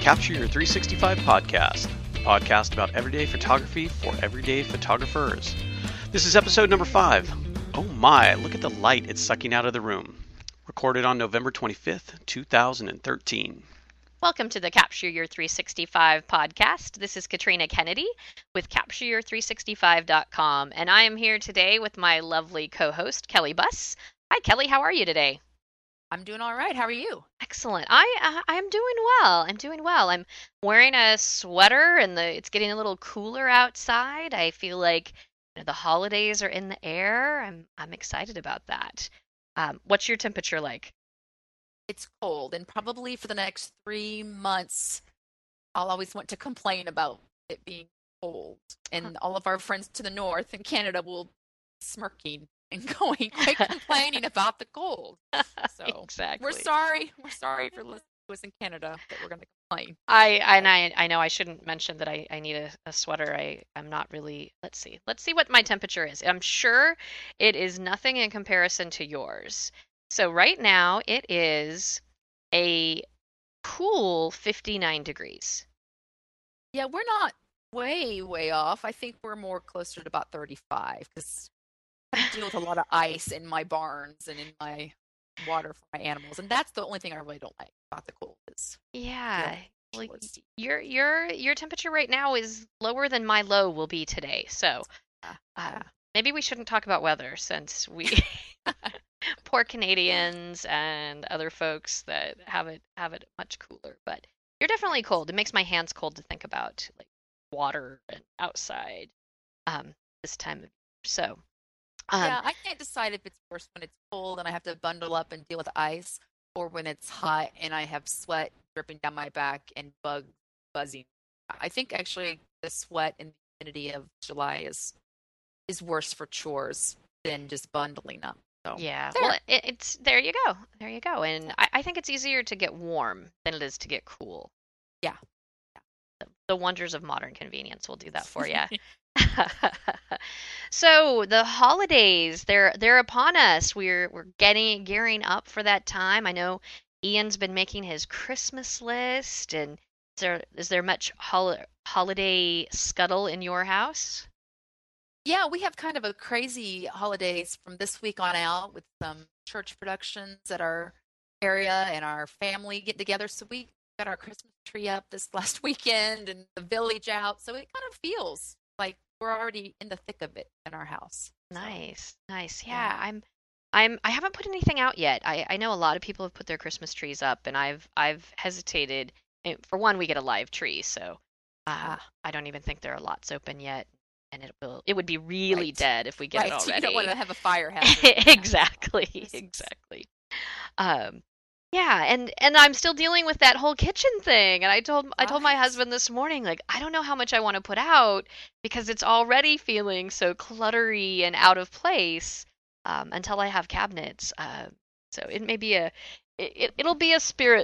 Capture Your 365 podcast, a podcast about everyday photography for everyday photographers. This is episode number 5. Oh my, look at the light it's sucking out of the room. Recorded on November 25th, 2013. Welcome to the Capture Your 365 podcast. This is Katrina Kennedy with CaptureYour365.com, and I am here today with my lovely co-host, Kelly Buss. Hi, Kelly. How are you today? I'm doing all right. How are you? Excellent. I'm doing well. I'm wearing a sweater, and it's getting a little cooler outside. I feel like the holidays are in the air. I'm excited about that. What's your temperature like? It's cold, and probably for the next 3 months, I'll always want to complain about it being cold. And all of our friends to the north in Canada will be smirking and going, quite complaining about the cold. So Exactly. we're sorry. We're sorry for listening to us in Canada that we're going to complain. I know I shouldn't mention that I need a sweater. I'm not really. Let's see. Let's see what my temperature is. I'm sure it is nothing in comparison to yours. So right now it is a cool 59 degrees. Yeah, we're not way, way off. I think we're more closer to about 35 because I deal with a lot of ice in my barns and in my water for my animals, and that's the only thing I really don't like about the cold is Yeah. the Like shorts. your temperature right now is lower than my low will be today. So Yeah, uh, yeah. maybe we shouldn't talk about weather since we poor Canadians and other folks that have it much cooler. But you're definitely cold. It makes my hands cold to think about like water and outside this time of year. So um Yeah, I can't decide if it's worse when it's cold and I have to bundle up and deal with ice, or when it's hot and I have sweat dripping down my back and bugs buzzing. I think actually the sweat and the humidity of July is worse for chores than just bundling up. So yeah, well there. it's there you go. There you go. And I think it's easier to get warm than it is to get cool. Yeah. The wonders of modern convenience will do that for you. So the holidays, they're upon us. We're getting gearing up for that time. I know Ian's been making his Christmas list, and is there much holiday scuttle in your house? Yeah, we have kind of a crazy holidays from this week on out with some church productions at our area and our family get together. So we got our Christmas tree up this last weekend and the village out. So it kind of feels like we're already in the thick of it in our house. So Nice, nice. Yeah, yeah. I haven't put anything out yet. I know a lot of people have put their Christmas trees up, and I've hesitated. For one, we get a live tree, so Ah, I don't even think there are lots open yet, and it would be really right. dead if we get it Right. You don't want already. to have a fire hazard in your house on Exactly, Christmas. exactly. Um, yeah, and I'm still dealing with that whole kitchen thing. And I told my Right. husband this morning, like, I don't know how much I want to put out because it's already feeling so cluttery and out of place until I have cabinets. So it may be it'll be a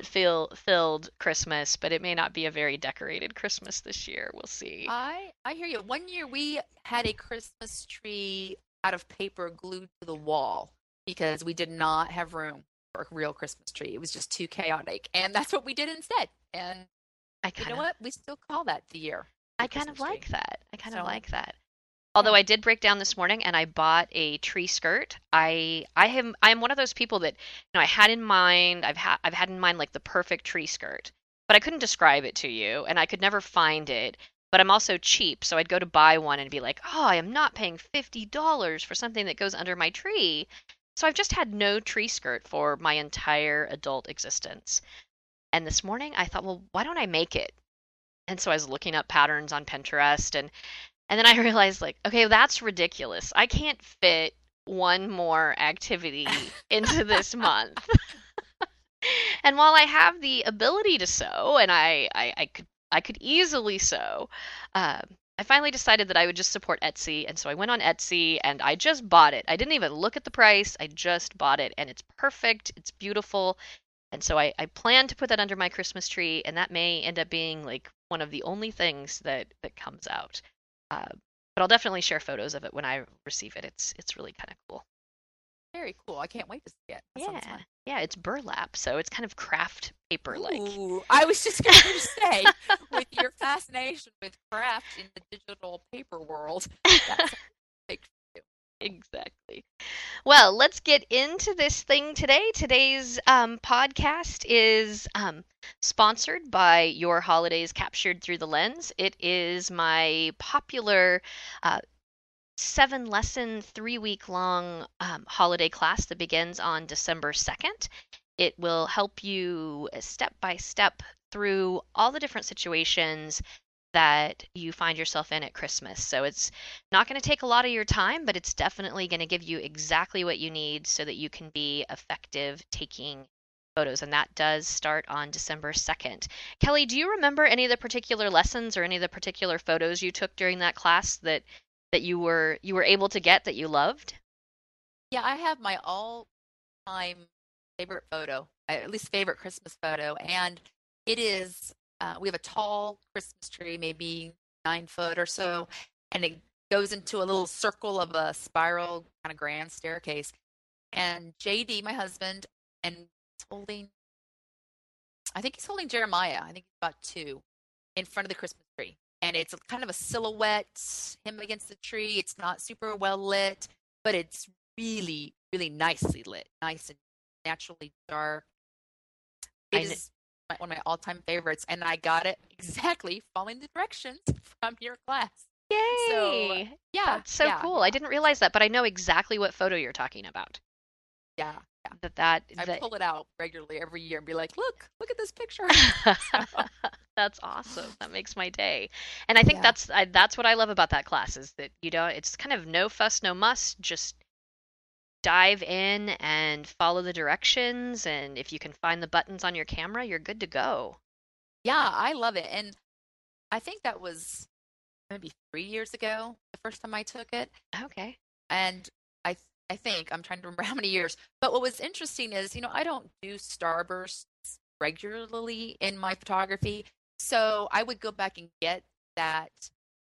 filled Christmas, but it may not be a very decorated Christmas this year. We'll see. I hear you. One year we had a Christmas tree out of paper glued to the wall because we did not have room for a real Christmas tree. It was just too chaotic, and that's what we did instead. And I you kind know of what? We still call that the year, I the kind of Christmas tree. like that. I kind of So like that. yeah. Although I did break down this morning and I bought a tree skirt. I'm one of those people that I had in mind. I've had in mind like the perfect tree skirt, but I couldn't describe it to you and I could never find it. But I'm also cheap, so I'd go to buy one and be like, "Oh, I am not paying $50 for something that goes under my tree." So I've just had no tree skirt for my entire adult existence. And this morning I thought, "Well, why don't I make it?" And so I was looking up patterns on Pinterest, and then I realized, like, okay, that's ridiculous. I can't fit one more activity into this month. And while I have the ability to sew, and I could easily sew, um, I finally decided that I would just support Etsy, and so I went on Etsy and I just bought it. I didn't even look at the price. I just bought it, and it's perfect. It's beautiful. And so I plan to put that under my Christmas tree, and that may end up being like one of the only things that comes out. Uh, but I'll definitely share photos of it when I receive it. It's really kind of cool. Very cool. I can't wait to see it. That sounds Yeah. fun. Yeah, it's burlap, so it's kind of craft paper-like. Ooh, I was just going to say, with your fascination with craft in the digital paper world, that's big for you. Exactly. Well, let's get into this thing today. Today's podcast is sponsored by Your Holidays Captured Through the Lens. It is my popular 7-lesson, 3-week long holiday class that begins on December 2nd. It will help you step by step through all the different situations that you find yourself in at Christmas. So it's not going to take a lot of your time, but it's definitely going to give you exactly what you need so that you can be effective taking photos. And that does start on December 2nd. Kelly, do you remember any of the particular lessons or any of the particular photos you took during that class that you were able to get that you loved? Yeah, I have my all-time favorite photo, at least favorite Christmas photo, and it is we have a tall Christmas tree, maybe 9 foot or so, and it goes into a little circle of a spiral kind of grand staircase. And JD, my husband, and I think he's holding Jeremiah. I think he's about 2 in front of the Christmas tree. And it's kind of a silhouette, him against the tree. It's not super well lit, but it's really, really nicely lit, nice and naturally dark. It is one of my all-time favorites, and I got it exactly following the directions from your class. Yay! So, yeah, that's so cool. I didn't realize that, but I know exactly what photo you're talking about. Yeah. I pull it out regularly every year and be like, look at this picture. That's awesome. That makes my day. And I think that's what I love about that class is that it's kind of no fuss, no muss, just dive in and follow the directions, and if you can find the buttons on your camera, you're good to go. Yeah, I love it. And I think that was maybe 3 years ago, the first time I took it. Okay. And I think, I'm trying to remember how many years, but what was interesting is, I don't do starbursts regularly in my photography. So I would go back and get that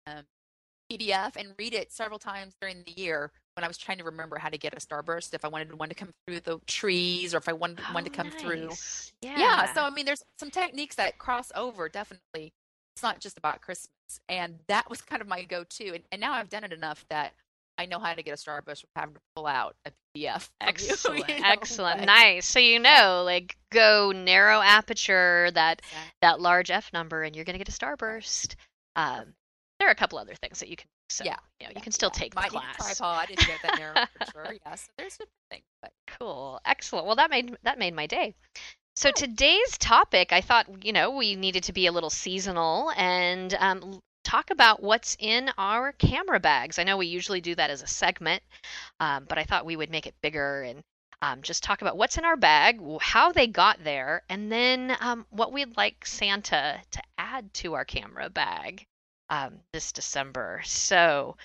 PDF and read it several times during the year when I was trying to remember how to get a starburst, if I wanted one to come through the trees or if I wanted one to come through. Yeah. So, I mean, there's some techniques that cross over, definitely. It's not just about Christmas. And that was kind of my go-to. And now I've done it enough that I know how to get a starburst without having to pull out a PDF. Excellent. Excellent. Nice. So, like go narrow aperture, that large F number, and you're going to get a starburst. There are a couple other things that you can do. So, you can still take the class. Might need a tripod if you get that narrow aperture. Yeah, so there's different things. But. Cool. Excellent. Well, that made my day. So today's topic, I thought, we needed to be a little seasonal and talk about what's in our camera bags. I know we usually do that as a segment, but I thought we would make it bigger and just talk about what's in our bag, how they got there, and then what we'd like Santa to add to our camera bag this December. So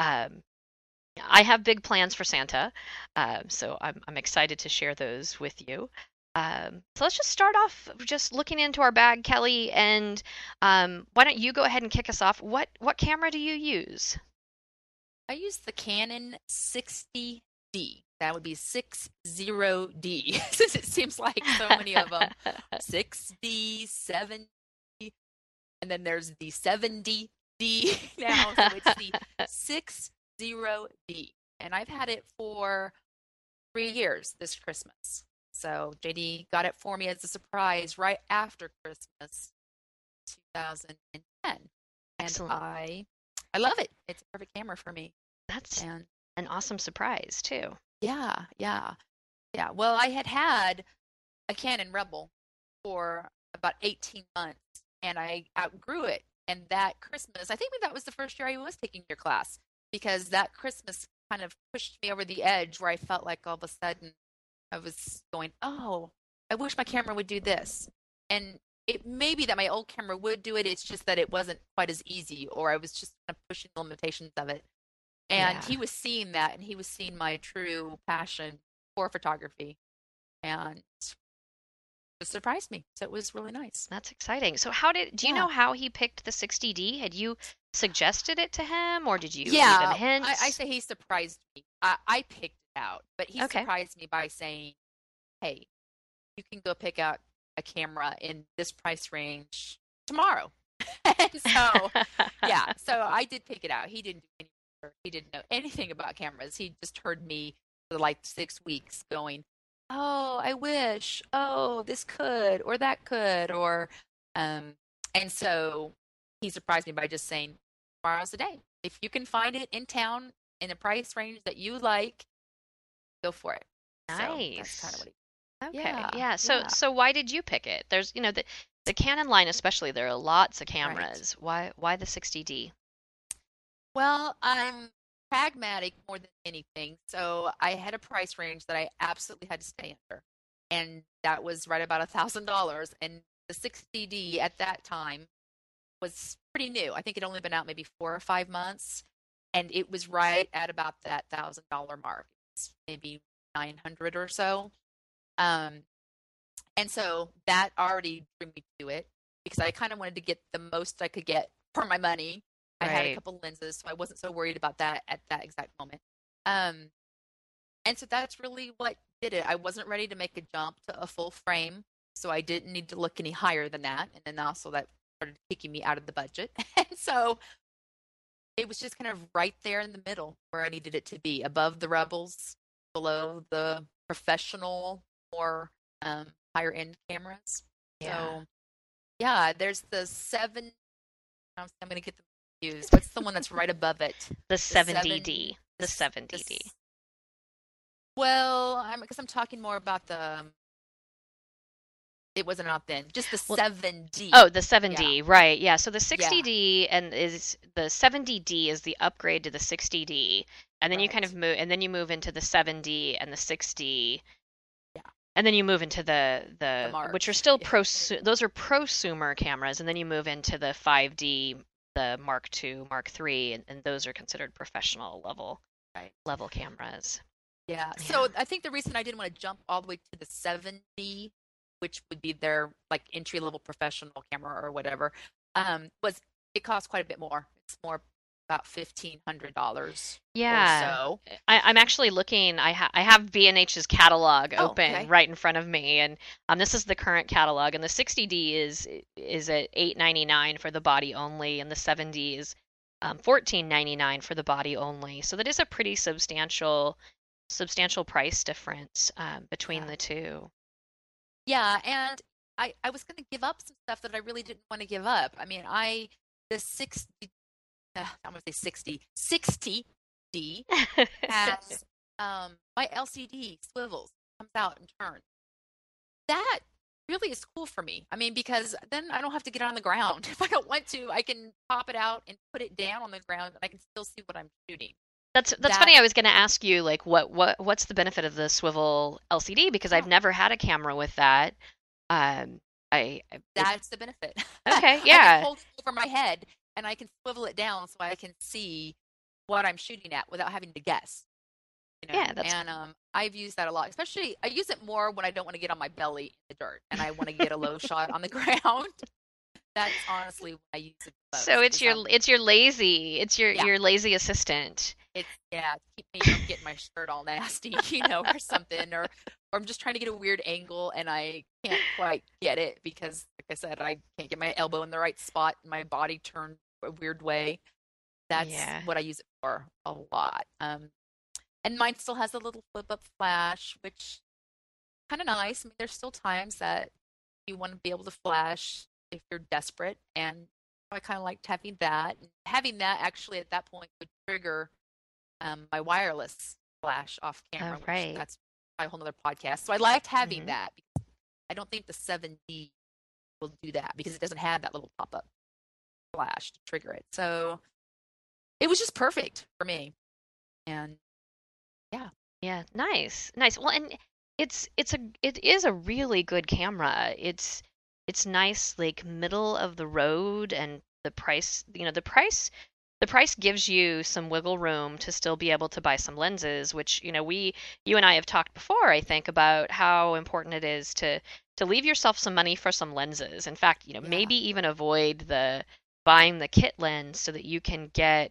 I have big plans for Santa, so I'm excited to share those with you. So let's just start off just looking into our bag, Kelly, and why don't you go ahead and kick us off? What camera do you use? I use the Canon 60D. That would be 60D, since it seems like so many of them. 6D, 7D, and then there's the 70D now, so it's the 60D. And I've had it for 3 years this Christmas. So JD got it for me as a surprise right after Christmas 2010. Excellent. And I love it. It's a perfect camera for me. That's an awesome surprise too. Yeah. Well, I had a Canon Rebel for about 18 months and I outgrew it. And that Christmas, I think that was the first year I was taking your class, because that Christmas kind of pushed me over the edge where I felt like all of a sudden I was going, oh, I wish my camera would do this. And it may be that my old camera would do it. It's just that it wasn't quite as easy, or I was just kind of pushing the limitations of it. And he was seeing that, and he was seeing my true passion for photography. And it surprised me. So it was really nice. That's exciting. So do you know how he picked the 60D? Had you suggested it to him, or did you give him hints? I say he surprised me. I picked it out. But he Okay. surprised me by saying, "Hey, you can go pick out a camera in this price range tomorrow." And so, yeah, so I did pick it out. He didn't do any research. He didn't know anything about cameras. He just heard me for like 6 weeks going, "Oh, I wish. Oh, this could or that could or," um, and so he surprised me by just saying, "Tomorrow's the day. If you can find it in town in a price range that you like, go for it." So that's kind of Nice. what he. Okay. Yeah, Yeah. So yeah, so why did you pick it? There's, the Canon line especially, there are lots of right. cameras. Why the 60D? Well, I'm pragmatic more than anything. So I had a price range that I absolutely had to stay under. And that was right about $1,000. And the 60D at that time was pretty new. I think it only been out maybe 4 or 5 months. And it was right at about that $1,000 mark. It's maybe 900 or so. Um, and so that already drew me to it because I kind of wanted to get the most I could get for my money. I had a Right. couple lenses, so I wasn't so worried about that at that exact moment. Um, and so that's really what did it. I wasn't ready to make a jump to a full frame, so I didn't need to look any higher than that. And then also that started kicking me out of the budget. And so it was just kind of right there in the middle where I needed it to be, above the Rebels, below the professional, more higher end cameras. Yeah. So yeah, there's the seven. I'm going to get them confused. What's the one that's right above it? The The seven. 7DD. The, The s- the 7DD. s- well, because I'm talking more about the. It wasn't out then. Just the Well, 7D. oh, the Yeah, 7D, right. Yeah, so the yeah, 60D and is the 70D is the upgrade to the 60D. And then you kind right. of move and then you move into the 7D and the 6D. Yeah, And then you move into the the which are marks. still Yeah, those are prosumer cameras, and then you move into the 5D, the Mark II, Mark III, and those are considered professional right. level cameras. Yeah. Yeah. So I think the reason I didn't want to jump all the way to the 7D, which would be their like entry level professional camera or whatever, was it costs quite a bit more. It's more about $1,500 or Yeah. so. I'm actually looking. I have B&H's catalog Oh, open okay. right in front of me, and this is the current catalog. And the 60D is at $899 for the body only, and the 7D is $1499 for the body only. So that is a pretty substantial price difference between Yeah. the two. Yeah, and I was going to give up some stuff that I really didn't want to give up. I mean, the 60 I'm going to say 60D has my LCD swivels, comes out and turns. That really is cool for me. I mean, because then I don't have to get on the ground. If I don't want to, I can pop it out and put it down on the ground and I can still see what I'm shooting. That's That funny. I was going to ask you like what's the benefit of the swivel LCD because I've oh, never had a camera with that. Um, it's that's the benefit. okay, I can yeah, hold it over my head and I can swivel it down so I can see what I'm shooting at without having to guess. yeah. That's And I've used that a lot. Especially, I use it more when I don't want to get on my belly in the dirt and I want to get a low shot on the ground. That's honestly what I use it the so most. Is it's yeah, your lazy assistant. it's yeah, to keep me from getting my shirt all nasty, or something, or I'm just trying to get a weird angle and I can't quite get it because, like I said, I can't get my elbow in the right spot, and my body turned a weird way. That's Yeah, what I use it for a lot. And mine still has a little flip up flash, which kind of nice. I mean, there's still times that you want to be able to flash if you're desperate, and I kind of liked having that. And having that actually at that point would trigger my wireless flash off oh, camera, which right. that's a whole other podcast. So I liked having Hmm. that because I don't think the 7D will do that because it doesn't have that little pop up flash to trigger it. So it was just perfect for me. And yeah, Yeah, nice. Well, and it is a really good camera. It's nice, like middle of the road, and the price, the price gives you some wiggle room to still be able to buy some lenses, which, you and I have talked before, I think, about how important it is to leave yourself some money for some lenses. In fact, yeah, maybe even avoid the buying the kit lens so that you can get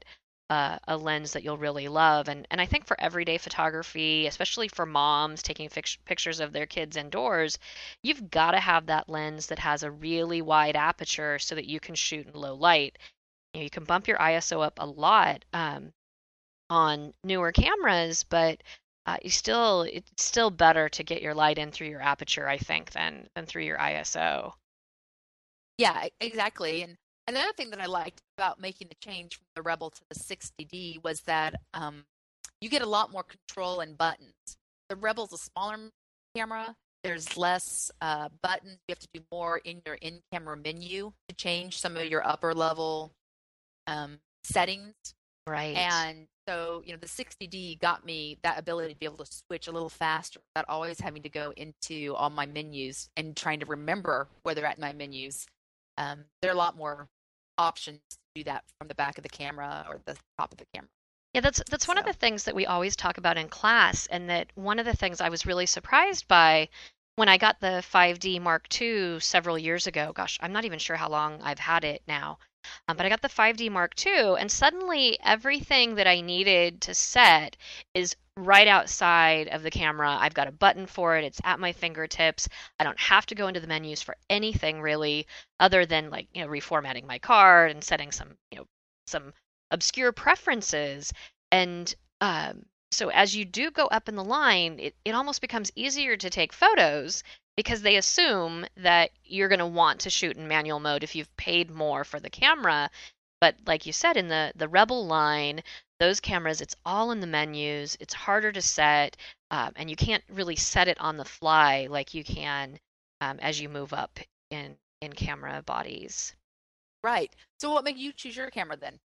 a lens that you'll really love. And I think for everyday photography, especially for moms taking pictures of their kids indoors, you've got to have that lens that has a really wide aperture so that you can shoot in low light. You can bump your ISO up a lot on newer cameras, but it's still better to get your light in through your aperture, I think, than through your ISO. Yeah, exactly. And another thing that I liked about making the change from the Rebel to the 60D was that you get a lot more control and buttons. The Rebel's a smaller camera. There's less buttons. You have to do more in your in-camera menu to change some of your upper level settings. Right. And so, the 60D got me that ability to be able to switch a little faster without always having to go into all my menus and trying to remember where they're at in my menus. There are a lot more options to do that from the back of the camera or the top of the camera. Yeah, that's one of the things that we always talk about in class, and that one of the things I was really surprised by when I got the 5D Mark II several years ago. Gosh, I'm not even sure how long I've had it now. But I got the 5D Mark II, and suddenly everything that I needed to set is right outside of the camera. I've got a button for it. It's at my fingertips. I don't have to go into the menus for anything really, other than reformatting my card and setting some obscure preferences. And so as you do go up in the line, it almost becomes easier to take photos because they assume that you're going to want to shoot in manual mode if you've paid more for the camera. But like you said, in the Rebel line, those cameras, it's all in the menus. It's harder to set, and you can't really set it on the fly like you can as you move up in camera bodies. Right. So what made you choose your camera then?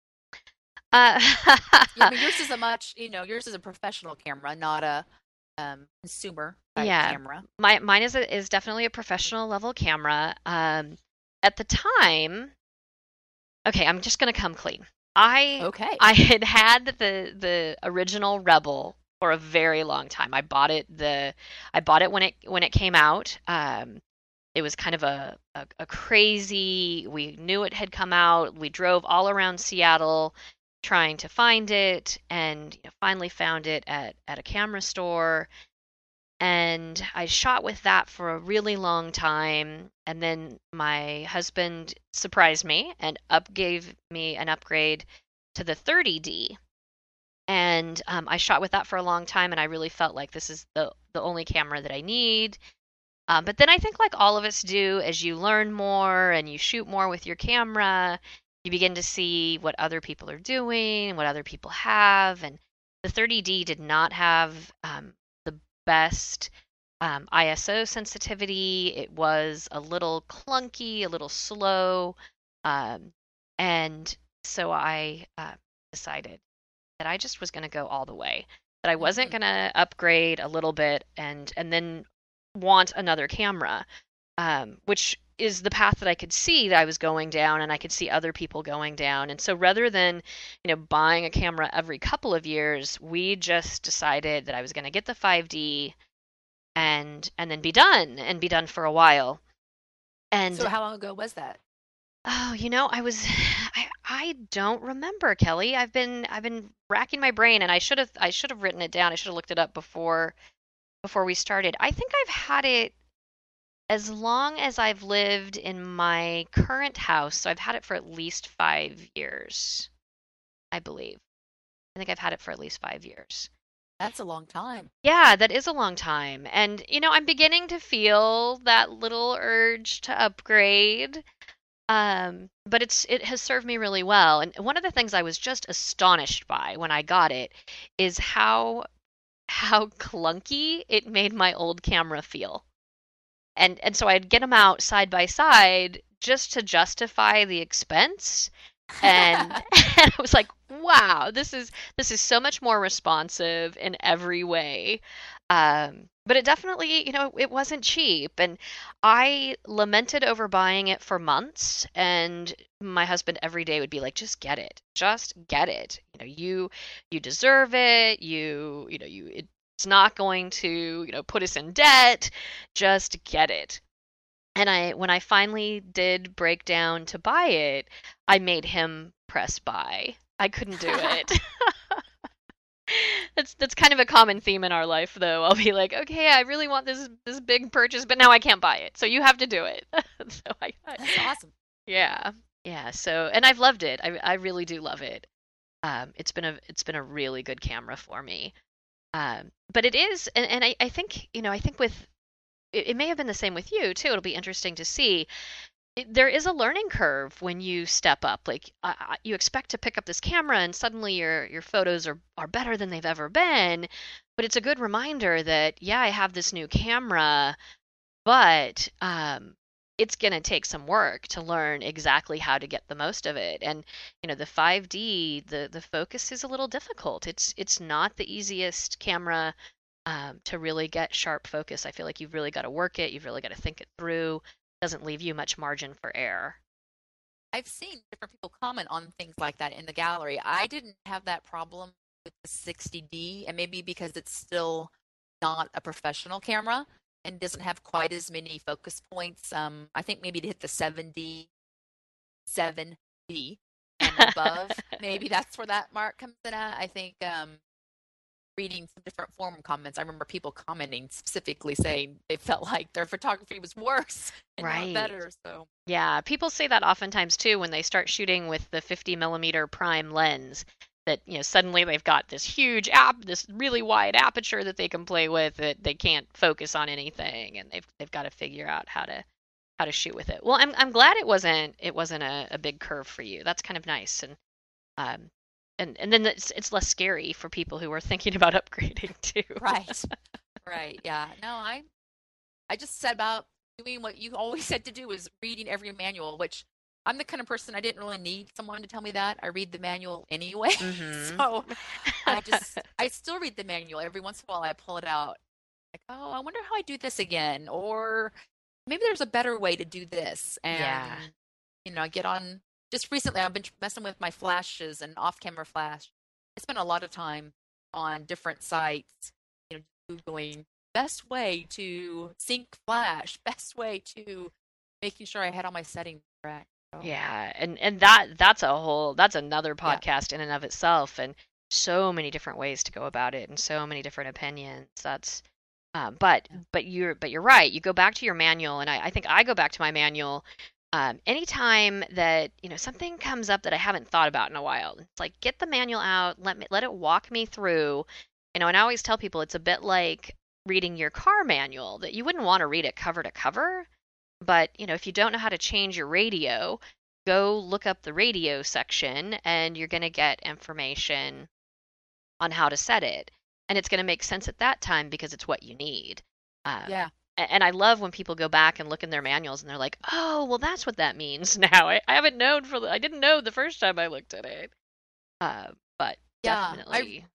Yours is a professional camera, not a consumer type camera. Mine is definitely a professional level camera. At the time, okay, I'm just gonna come clean. I had the original Rebel for a very long time. I bought it when it came out. It was kind of a crazy. We knew it had come out. We drove all around Seattle trying to find it, and finally found it at a camera store. And I shot with that for a really long time, and then my husband surprised me and gave me an upgrade to the 30D. And I shot with that for a long time, and I really felt like this is the only camera that I need. But then I think, like all of us do, as you learn more and you shoot more with your camera, you begin to see what other people are doing, what other people have. And the 30D did not have the best ISO sensitivity. It was a little clunky, a little slow. And so I decided that I just was going to go all the way, that I wasn't going to upgrade a little bit and then want another camera, which is the path that I could see that I was going down, and I could see other people going down. And so rather than, buying a camera every couple of years, we just decided that I was going to get the 5D and then be done for a while. And so how long ago was that? Oh, I don't remember, Kelly. I've been racking my brain, and I should have written it down. I should have looked it up before we started. I think I've had it as long as I've lived in my current house, so I've had it for at least 5 years, I believe. I think I've had it for at least 5 years. That's a long time. Yeah, that is a long time. And, I'm beginning to feel that little urge to upgrade. But it has served me really well. And one of the things I was just astonished by when I got it is how clunky it made my old camera feel. And so I'd get them out side by side just to justify the expense. And, and I was like, wow, this is so much more responsive in every way. But it definitely, it wasn't cheap. And I lamented over buying it for months. And my husband every day would be like, just get it. Just get it. You deserve it. It's not going to, put us in debt. Just get it. And when I finally did break down to buy it, I made him press buy. I couldn't do it. That's kind of a common theme in our life, though. I'll be like, okay, I really want this big purchase, but now I can't buy it, so you have to do it. So That's awesome. yeah, yeah. So, and I've loved it. I really do love it. It's been a really good camera for me. But it is, and I think, I think with it may have been the same with you too. It'll be interesting to see. There is a learning curve when you step up. Like you expect to pick up this camera, and suddenly your photos are better than they've ever been. But it's a good reminder that yeah, I have this new camera, but it's going to take some work to learn exactly how to get the most of it. And the 5D, the focus is a little difficult. It's not the easiest camera to really get sharp focus. I feel like you've really got to work it. You've really got to think it through. Doesn't leave you much margin for error. I've seen different people comment on things like that in the gallery. I didn't have that problem with the 60D, and maybe because it's still not a professional camera and doesn't have quite as many focus points. I think maybe to hit the 7D and above, maybe that's where that mark comes in at. I think reading some different forum comments, I remember people commenting specifically saying they felt like their photography was worse and Right. not better. So Yeah, people say that oftentimes too when they start shooting with the 50 millimeter prime lens. That suddenly they've got this huge this really wide aperture that they can play with. That they can't focus on anything, and they've got to figure out how to shoot with it. Well, I'm glad it wasn't a big curve for you. That's kind of nice, um and then it's less scary for people who are thinking about upgrading too. right, right, yeah. No, I just said about doing what you always said to do, is reading every manual, which I'm the kind of person I didn't really need someone to tell me that. I read the manual anyway. Mm-hmm. So I still read the manual. Every once in a while I pull it out. Like, oh, I wonder how I do this again. Or maybe there's a better way to do this. And, Yeah. I get on. Just recently I've been messing with my flashes and off-camera flash. I spent a lot of time on different sites, Googling best way to sync flash, best way to making sure I had all my settings correct. Yeah, and that's another podcast in and of itself, and so many different ways to go about it, and so many different opinions. That's but you're right. You go back to your manual, and I think I go back to my manual anytime that something comes up that I haven't thought about in a while. It's like, get the manual out, let it walk me through. And I always tell people it's a bit like reading your car manual, that you wouldn't want to read it cover to cover. But, if you don't know how to change your radio, go look up the radio section and you're going to get information on how to set it. And it's going to make sense at that time because it's what you need. Yeah. And I love when people go back and look in their manuals and they're like, oh, well, that's what that means now. I haven't known I didn't know the first time I looked at it. But Yeah, definitely.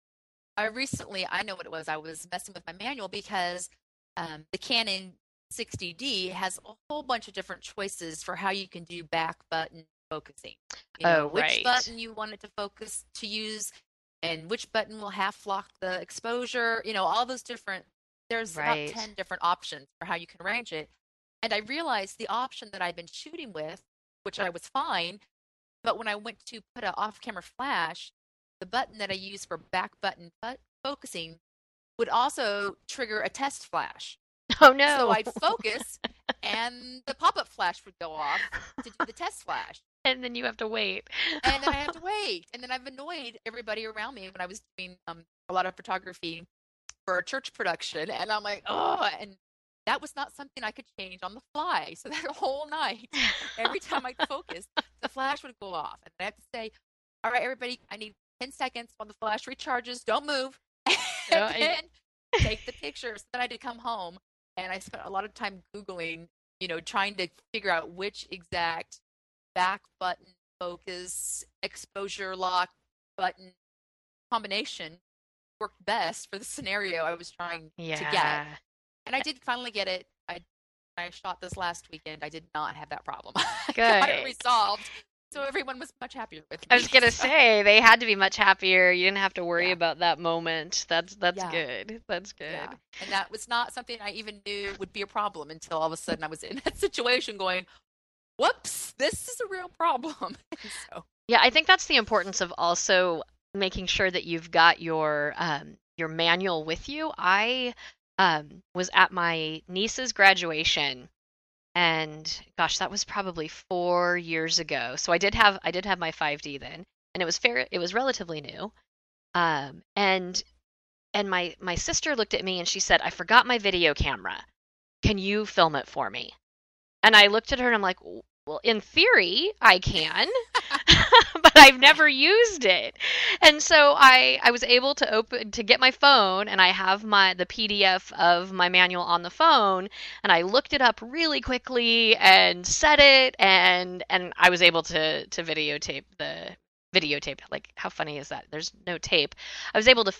I know what it was. I was messing with my manual because the Canon 60D has a whole bunch of different choices for how you can do back button focusing. Which right. button you want it to focus to use, and which button will half lock the exposure. All those different. There's Right. about 10 different options for how you can arrange it. And I realized the option that I've been shooting with, which I was fine, but when I went to put an off-camera flash, the button that I use for back button focusing would also trigger a test flash. Oh, no. So I'd focus and the pop-up flash would go off to do the test flash. And then you have to wait. And then I have to wait. And then I've annoyed everybody around me when I was doing a lot of photography for a church production. And I'm like, oh, and that was not something I could change on the fly. So that whole night, every time I focused, the flash would go off. And I have to say, all right, everybody, I need 10 seconds while the flash recharges. Don't move. And then take the picture. So then I did come home, and I spent a lot of time Googling, trying to figure out which exact back button focus, exposure lock button combination worked best for the scenario I was trying to get. And I did finally get it. I shot this last weekend. I did not have that problem. Good. I got it resolved. So everyone was much happier with me. I was going to say, they had to be much happier. You didn't have to worry about that moment. That's good. That's good. Yeah. And that was not something I even knew would be a problem until all of a sudden I was in that situation going, whoops, this is a real problem. So. Yeah, I think that's the importance of also making sure that you've got your manual with you. I was at my niece's graduation, and gosh, that was probably 4 years ago. So I did have my 5D then, and it was relatively new. And my sister looked at me and she said, "I forgot my video camera. Can you film it for me?" And I looked at her and I'm like, "Well, in theory, I can, but I've never used it." And so I was able to get my phone, and I have the PDF of my manual on the phone, and I looked it up really quickly and set it, and I was able to videotape. Like, how funny is that? There's no tape. I was able to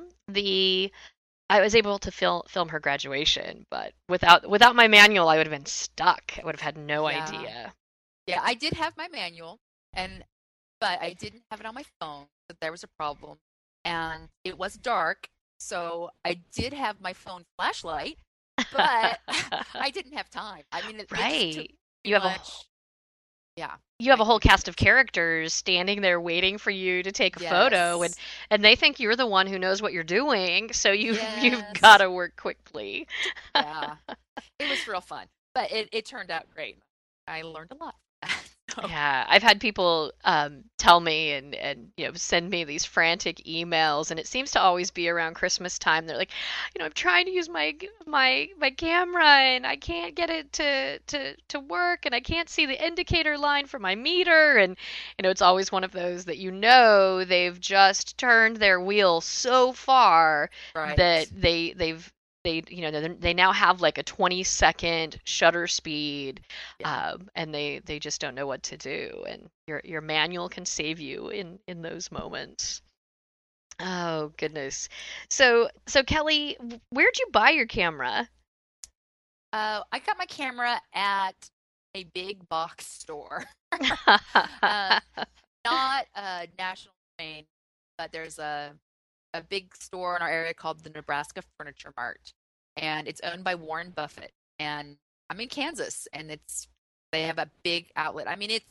film her graduation, but without my manual, I would have been stuck. I would have had no Yeah. idea. Yeah, I did have my manual, but I didn't have it on my phone, so there was a problem. And it was dark, so I did have my phone flashlight, but I didn't have time. I mean, it just took Right. too You have a much. Yeah, you have I a whole couldn't cast do of it. characters standing there waiting for you to take a photo, and Yes. and they think you're the one who knows what you're doing, so you've got Yes. to work quickly. Yeah. It was real fun, but it turned out great. I learned a lot from that. So, Yeah, I've had people tell me and send me these frantic emails, and it seems to always be around Christmas time. They're like, I'm trying to use my camera, and I can't get it to work, and I can't see the indicator line for my meter, and it's always one of those that they've just turned their wheel so far that right. they now have like a 20-second shutter speed, Yeah. and they just don't know what to do. And your manual can save you in those moments. Oh goodness. So Kelly, where'd you buy your camera? I got my camera at a big box store. Uh, Not a national chain, but there's a big store in our area called the Nebraska Furniture Mart, and it's owned by Warren Buffett. And I'm in Kansas, and they have a big outlet. I mean,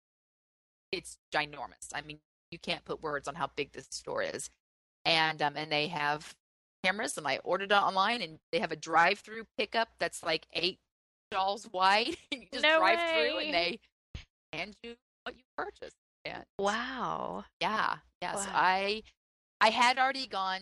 it's ginormous. I mean, you can't put words on how big this store is. And they have cameras, and I ordered it online, and they have a drive-through pickup that's like 8 stalls wide, and you just No drive through, and way. they hand you what you purchased. And Wow. yeah. So Wow. I had already gone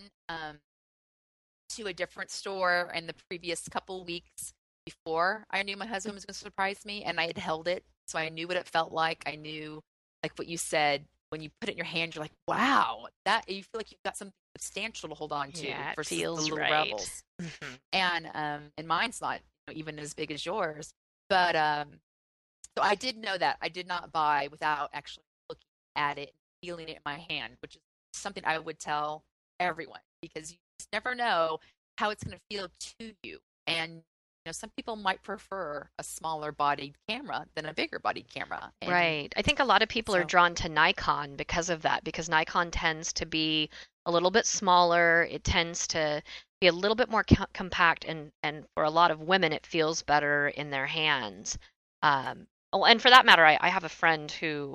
to a different store in the previous couple weeks before I knew my husband was going to surprise me, and I had held it, so I knew what it felt like. I knew, like what you said, when you put it in your hand, you're like, wow, that you feel like you've got something substantial to hold on to Yeah, it versus the feels little right. rebels. Mhm. And mine's not even as big as yours, but so I did know that I did not buy without actually looking at it and feeling it in my hand, which is something I would tell everyone, because you just never know how it's going to feel to you. And some people might prefer a smaller bodied camera than a bigger bodied camera. And Right. I think a lot of people are so, drawn to Nikon because of that, because Nikon tends to be a little bit smaller. It tends to be a little bit more compact, and for a lot of women, it feels better in their hands. Oh, and for that matter, I have a friend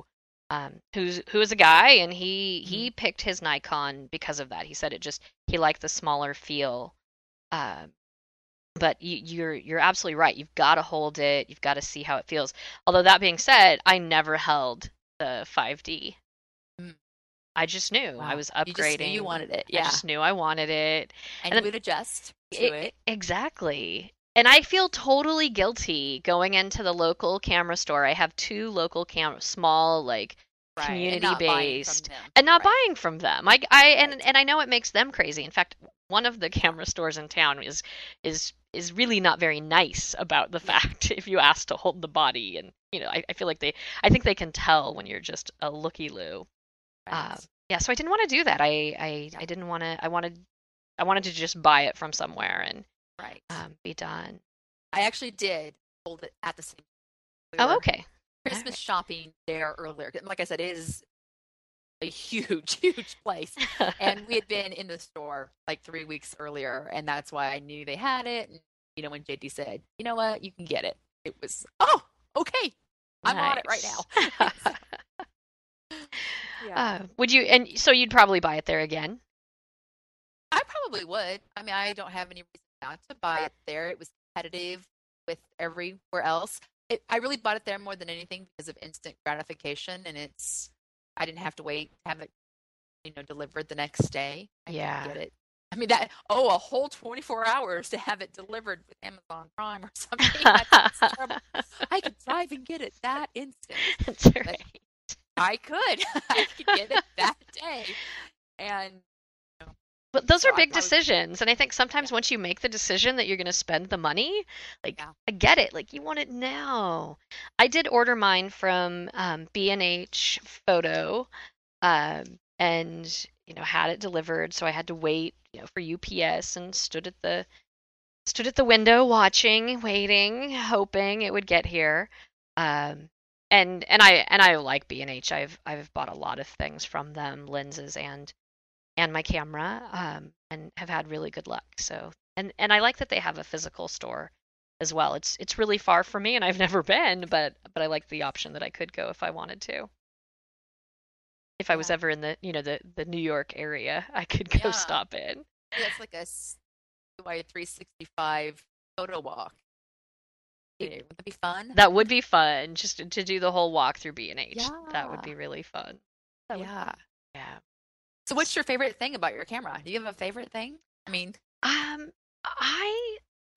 who is a guy, and he mhm, picked his Nikon because of that. He said he liked the smaller feel. Um, but you're absolutely right. You've got to hold it. You've got to see how it feels. Although that being said, I never held the 5D. mm, I just knew I wow, was you just knew you upgrading. wanted it. I Yeah. just knew I wanted it. And And you then would adjust to it. exactly. And I feel totally guilty going into the local camera store. I have two local small, like, Right. And community not buying from based, them. and not Right. buying from them. I and Right. and I know it makes them crazy. In fact, one of the camera stores in town is really not very nice about the Yeah. fact if you ask to hold the body, and I feel like I think they can tell when you're just a looky-loo. Right. Yeah, so I didn't want to do that. I Yeah. didn't want to. I wanted to just buy it from somewhere and Right. be done. I actually did hold it at the same time. We Oh, were okay. All Christmas shopping there earlier. Like I said, it is a huge, huge place. right. And we had been in the store like 3 weeks earlier, and that's why I knew they had it. And when JD said, "You know what, you can get it," it was, oh, okay, I'm on it right Nice. now. Yeah. Would you? And so you'd probably buy it there again. I probably would. I mean, I don't have any reason not to buy it there. It was competitive with everywhere else. I really bought it there more than anything because of instant gratification, and I didn't have to wait to have it, delivered the next day. I could Yeah. get it. I mean, a whole 24 hours to have it delivered with Amazon Prime or something. That's terrible. I could drive and get it that instant. That's But right. I could. I could get it that day. And But those so are I big probably, decisions, and I think yeah, sometimes once you make the decision that you're going to spend the money, like yeah. I get it, like you want it now. I did order mine from B&H Photo, and had it delivered, so I had to wait, for UPS and stood at the window watching, waiting, hoping it would get here. Um, and I like B&H. I've bought a lot of things from them, lenses and my camera, and have had really good luck. So, and I like that they have a physical store as well. It's really far from me, and I've never been, but I like the option that I could go if I wanted to. If I was Yeah. ever in the New York area, I could go Yeah. stop in. Yeah, it's like a CY 365 photo walk. It- Would that be fun? that would be fun, just to do the whole walk through B&H. That would Yeah. be really fun. That would Yeah. Yeah. So what's your favorite thing about your camera? Do you have a favorite thing? I mean, Um, I,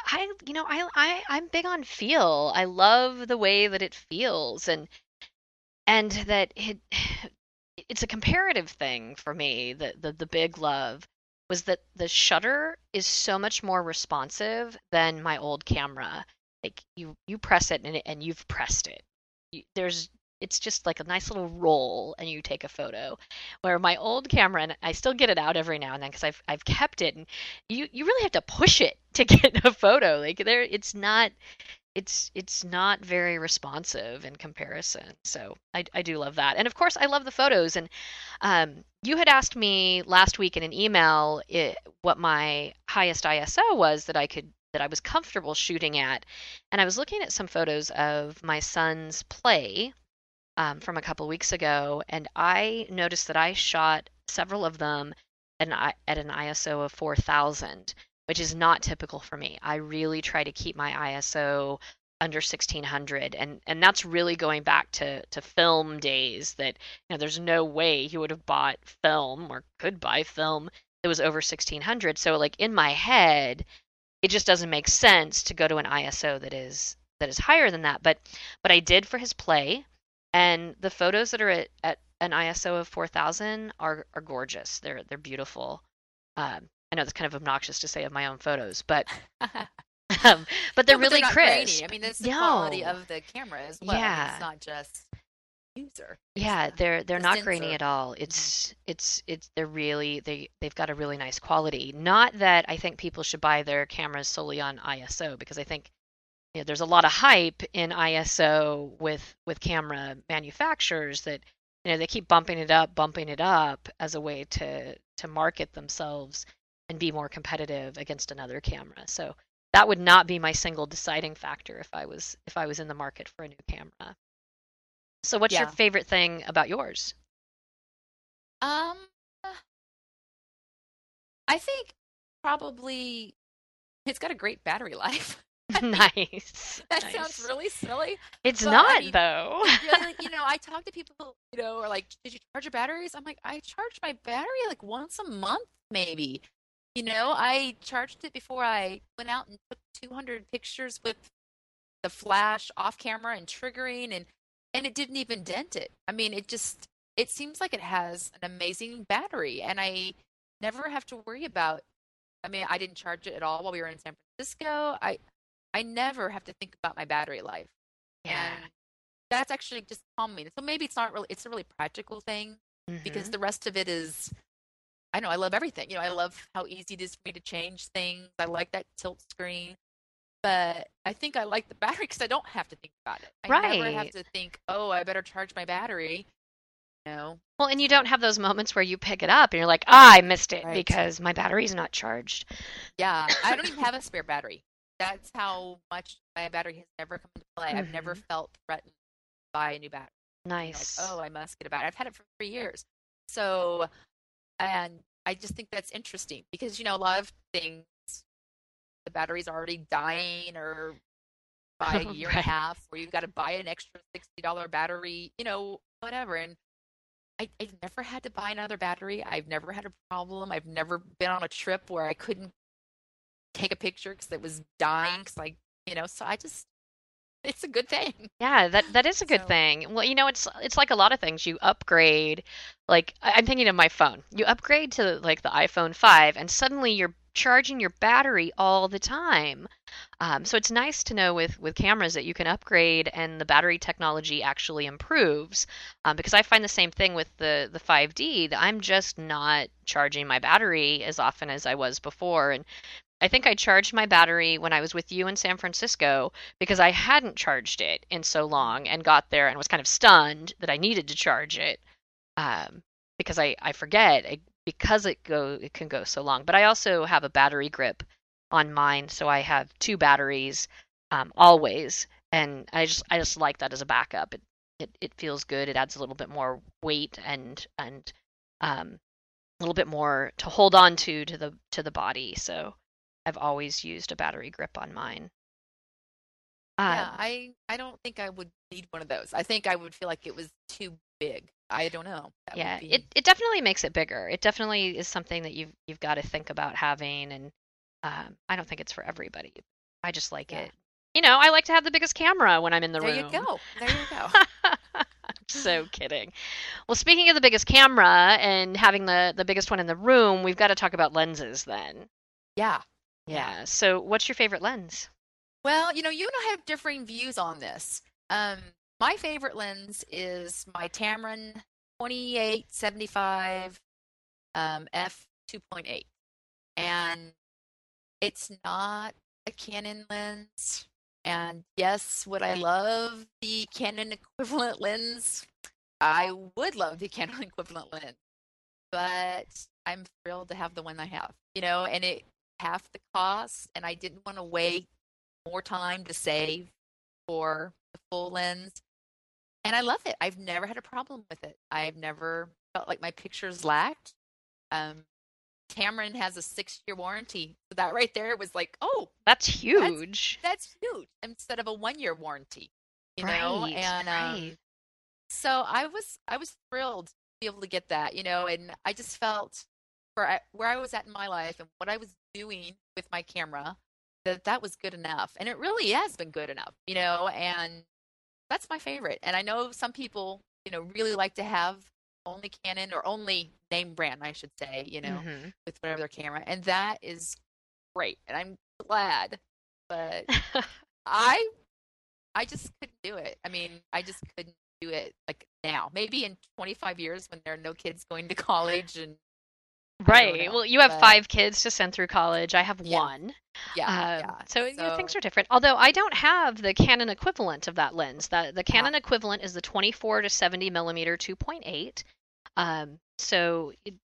I'm big on feel. I love the way that it feels, and that it's a comparative thing for me. The big love was that the shutter is so much more responsive than my old camera. Like you press it and you've pressed it. There's it's just like a nice little roll and you take a photo. Where my old camera, and I still get it out every now and then because I've kept it, and you really have to push it to get a photo. Like it's not very responsive in comparison. So I do love that. And of course, I love the photos. And you had asked me last week in an email what my highest ISO was that I was comfortable shooting at. And I was looking at some photos of my son's play from a couple weeks ago, and I noticed that I shot several of them at an ISO of 4,000, which is not typical for me. I really try to keep my ISO under 1600, and that's really going back to film days that there's no way he would have bought film or could buy film that was over 1600. So like in my head, it just doesn't make sense to go to an ISO that is higher than that. But I did for his play, and the photos that are at an ISO of 4,000 are gorgeous. They're beautiful. I know it's kind of obnoxious to say of my own photos, um, but they're no, but they're really not grainy. crisp. I mean, it's the quality No, of the camera as well. I mean, yeah, it's not just user. It's yeah, they're the not grainy sensor. at all. Mhm. It's they're really they've got a really nice quality. Not that I think people should buy their cameras solely on ISO, because I think there's a lot of hype in ISO with camera manufacturers that they keep bumping it up as a way to market themselves and be more competitive against another camera. So that would not be my single deciding factor if I was in the market for a new camera. So what's your Yeah. favorite thing about yours? Um, I think probably it's got a great battery life. I mean, Nice. that sounds Nice. really silly, It's but I not mean, though. it really, I talk to people, are like, did you charge your batteries? I'm like, I charge my battery like once a month, maybe. I charged it before I went out and took 200 pictures with the flash off camera and triggering, and it didn't even dent it. I mean, it seems like it has an amazing battery, and I never have to worry about. I mean, I didn't charge it at all while we were in San Francisco. I never have to think about my battery life, Yeah. and that's actually just calming. So maybe it's not really. It's a really practical thing because Hmm. the rest of it is. I know I love everything. I love how easy it is for me to change things. I like that tilt screen. But I think I like the battery because I don't have to think about it. I never have Right. to think, oh, I better charge my battery. Well, and you don't So, have those moments where you pick it up and you're like, ah, I missed it right. because my battery's not charged. Yeah, I don't even have a spare battery. That's how much my battery has never come into play. I've never Hmm. felt threatened by a new battery. Like, Nice. oh, I must get a battery. I've had it for 3 years. So, and I just think that's interesting because, a lot of things, the battery's already dying or by a year and a Right. half, or you've got to buy an extra $60 battery, whatever. And I've never had to buy another battery. I've never had a problem. I've never been on a trip where I couldn't take a picture because it was dying. Because so it's a good thing. Yeah, that is a good So, thing. Well, it's like a lot of things. You upgrade, like I'm thinking of my phone. You upgrade to like the iPhone 5, and suddenly you're charging your battery all the time. So it's nice to know with cameras that you can upgrade and the battery technology actually improves. Because I find the same thing with the 5D, that I'm just not charging my battery as often as I was before. And I think I charged my battery when I was with you in San Francisco because I hadn't charged it in so long and got there and was kind of stunned that I needed to charge it, because I forget because it can go so long. But I also have a battery grip on mine, so I have two batteries, always, and I just like that as a backup. It feels good. It adds a little bit more weight and a little bit more to hold on to the body. So I've always used a battery grip on mine. yeah, Um, I don't think I would need one of those. I think I would feel like it was too big. I don't know. That would yeah, it be, it definitely makes it bigger. It definitely is something that you've got to think about having, and I don't think it's for everybody. I just like yeah. it. I like to have the biggest camera when I'm in the There you room. go. There you go. So kidding. Well, speaking of the biggest camera and having the biggest one in the room, we've got to talk about lenses then. Yeah. Yeah. Yeah. So, what's your favorite lens? Well, you and I have differing views on this. Um, my favorite lens is my Tamron 2875 f 2.8. And it's not a Canon lens. And yes, would I love the Canon equivalent lens? I would love the Canon equivalent lens, but I'm thrilled to have the one I have, and it half the cost, and I didn't want to wait more time to save for the full lens. And I love it. I've never had a problem with it. I've never felt like my pictures lacked. Um, Tamron has a 6-year warranty. So that right there was like, oh, That's that's huge. that's huge instead of a 1-year warranty, Right. and Right. so I was thrilled to be able to get that, and I just felt where I was at in my life and what I was doing with my camera, that was good enough. And it really has been good enough, and that's my favorite. And I know some people, really like to have only Canon or only name brand, I should say, Mhm. with whatever their camera. And that is great. And I'm glad. But I I just couldn't do it. I mean, I just couldn't do it like now. Maybe in 25 years when there are no kids going to college and I don't Right. know. Well, you have But 5 kids to send through college. I have yeah, one. yeah. So things So, are different. Although I don't have the Canon equivalent of that lens. The uh, Canon equivalent is the 24 to 70 millimeter 2.8. So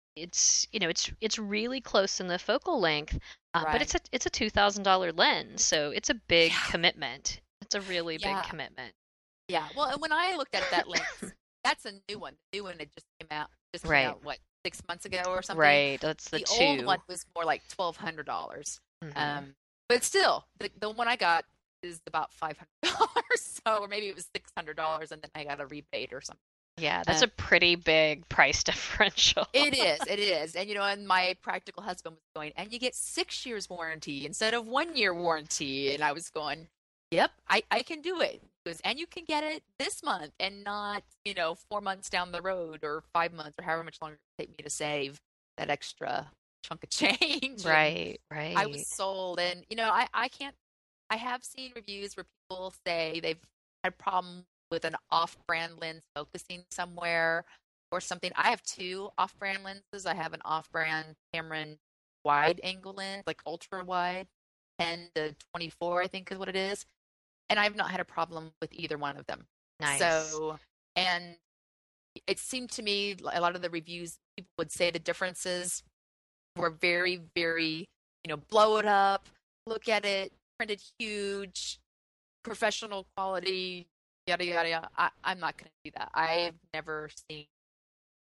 it's really close in the focal length, but right. it's a $2,000 lens, so it's a big Yeah, commitment. It's a really big yeah, commitment. yeah. Well, and when I looked at that lens, that's a new one. The new one that just came Right. out, what, 6 months ago or something? Right. That's the The old one two. was more like $1,200. Hmm. But still, the one I got is about $500. So, or maybe it was $600, and then I got a rebate or something. Yeah, that's Um, a pretty big price differential. it is. And my practical husband was going, and you get 6 years warranty instead of 1 year warranty. And I was going, yep, I can do it. He goes, and you can get it this month and not, 4 months down the road or 5 months or however much longer it take me to save that extra chunk of change. And Right, I was right. sold. And, I can't, I have seen reviews where people say they've had a problem with an off-brand lens focusing somewhere or something. I have two off-brand lenses. I have an off-brand Tamron wide angle lens, like ultra wide, 10 to 24, I think is what it is. And I've not had a problem with either one of them. Nice. So, and it seemed to me a lot of the reviews, people would say the differences were very, very, blow it up, look at it, printed huge, professional quality, yada, yada, yada. I'm not going to do that. I've never seen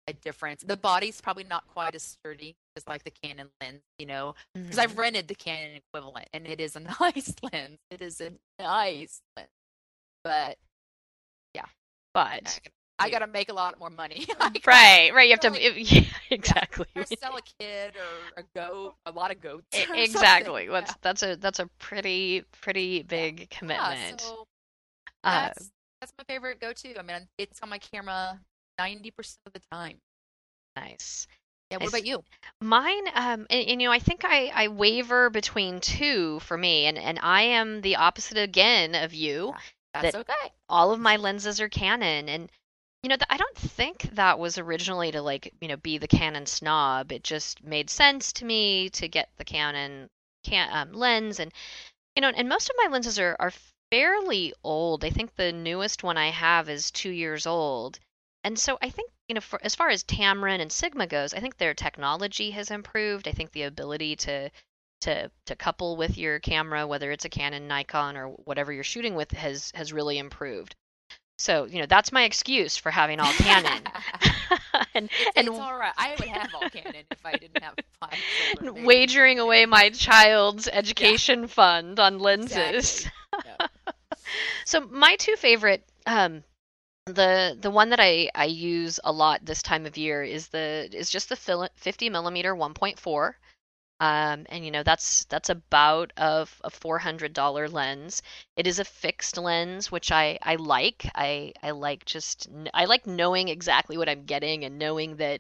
a difference. The body's probably not quite as sturdy as like the Canon lens, because I've Mhm. rented the Canon equivalent, and it is a nice lens. It is a nice lens, but yeah, But I gotta make a lot more money. right, you have to Really, yeah, yeah, exactly. or sell a kid or a goat, a lot of goats or something. Exactly. That's a pretty Yeah, big yeah. commitment. So Uh, that's my favorite go-to. I mean, it's on my camera 90% of the time. nice. Yeah. What Nice. about you? Mine, and I think I waver between two for me, and I am the opposite again of you, Yeah, that's that okay. all of my lenses are Canon, and I don't think that was originally to like, be the Canon snob. It just made sense to me to get the Canon lens, and and most of my lenses are fairly old. I think the newest one I have is 2 years old. And so I think, for as far as Tamron and Sigma goes, I think their technology has improved. I think the ability to couple with your camera, whether it's a Canon, Nikon, or whatever you're shooting with, has really improved. So, that's my excuse for having all Canon. and It's and all right. I would have all Canon if I didn't have 5 children, maybe. wagering away my child's Yeah, education fund on lenses. exactly. Yeah. So my two favorite, the one that I use a lot this time of year is just the 50 millimeter 1.4. And that's about a $400 lens. It is a fixed lens, which I like. I like knowing exactly what I'm getting and knowing that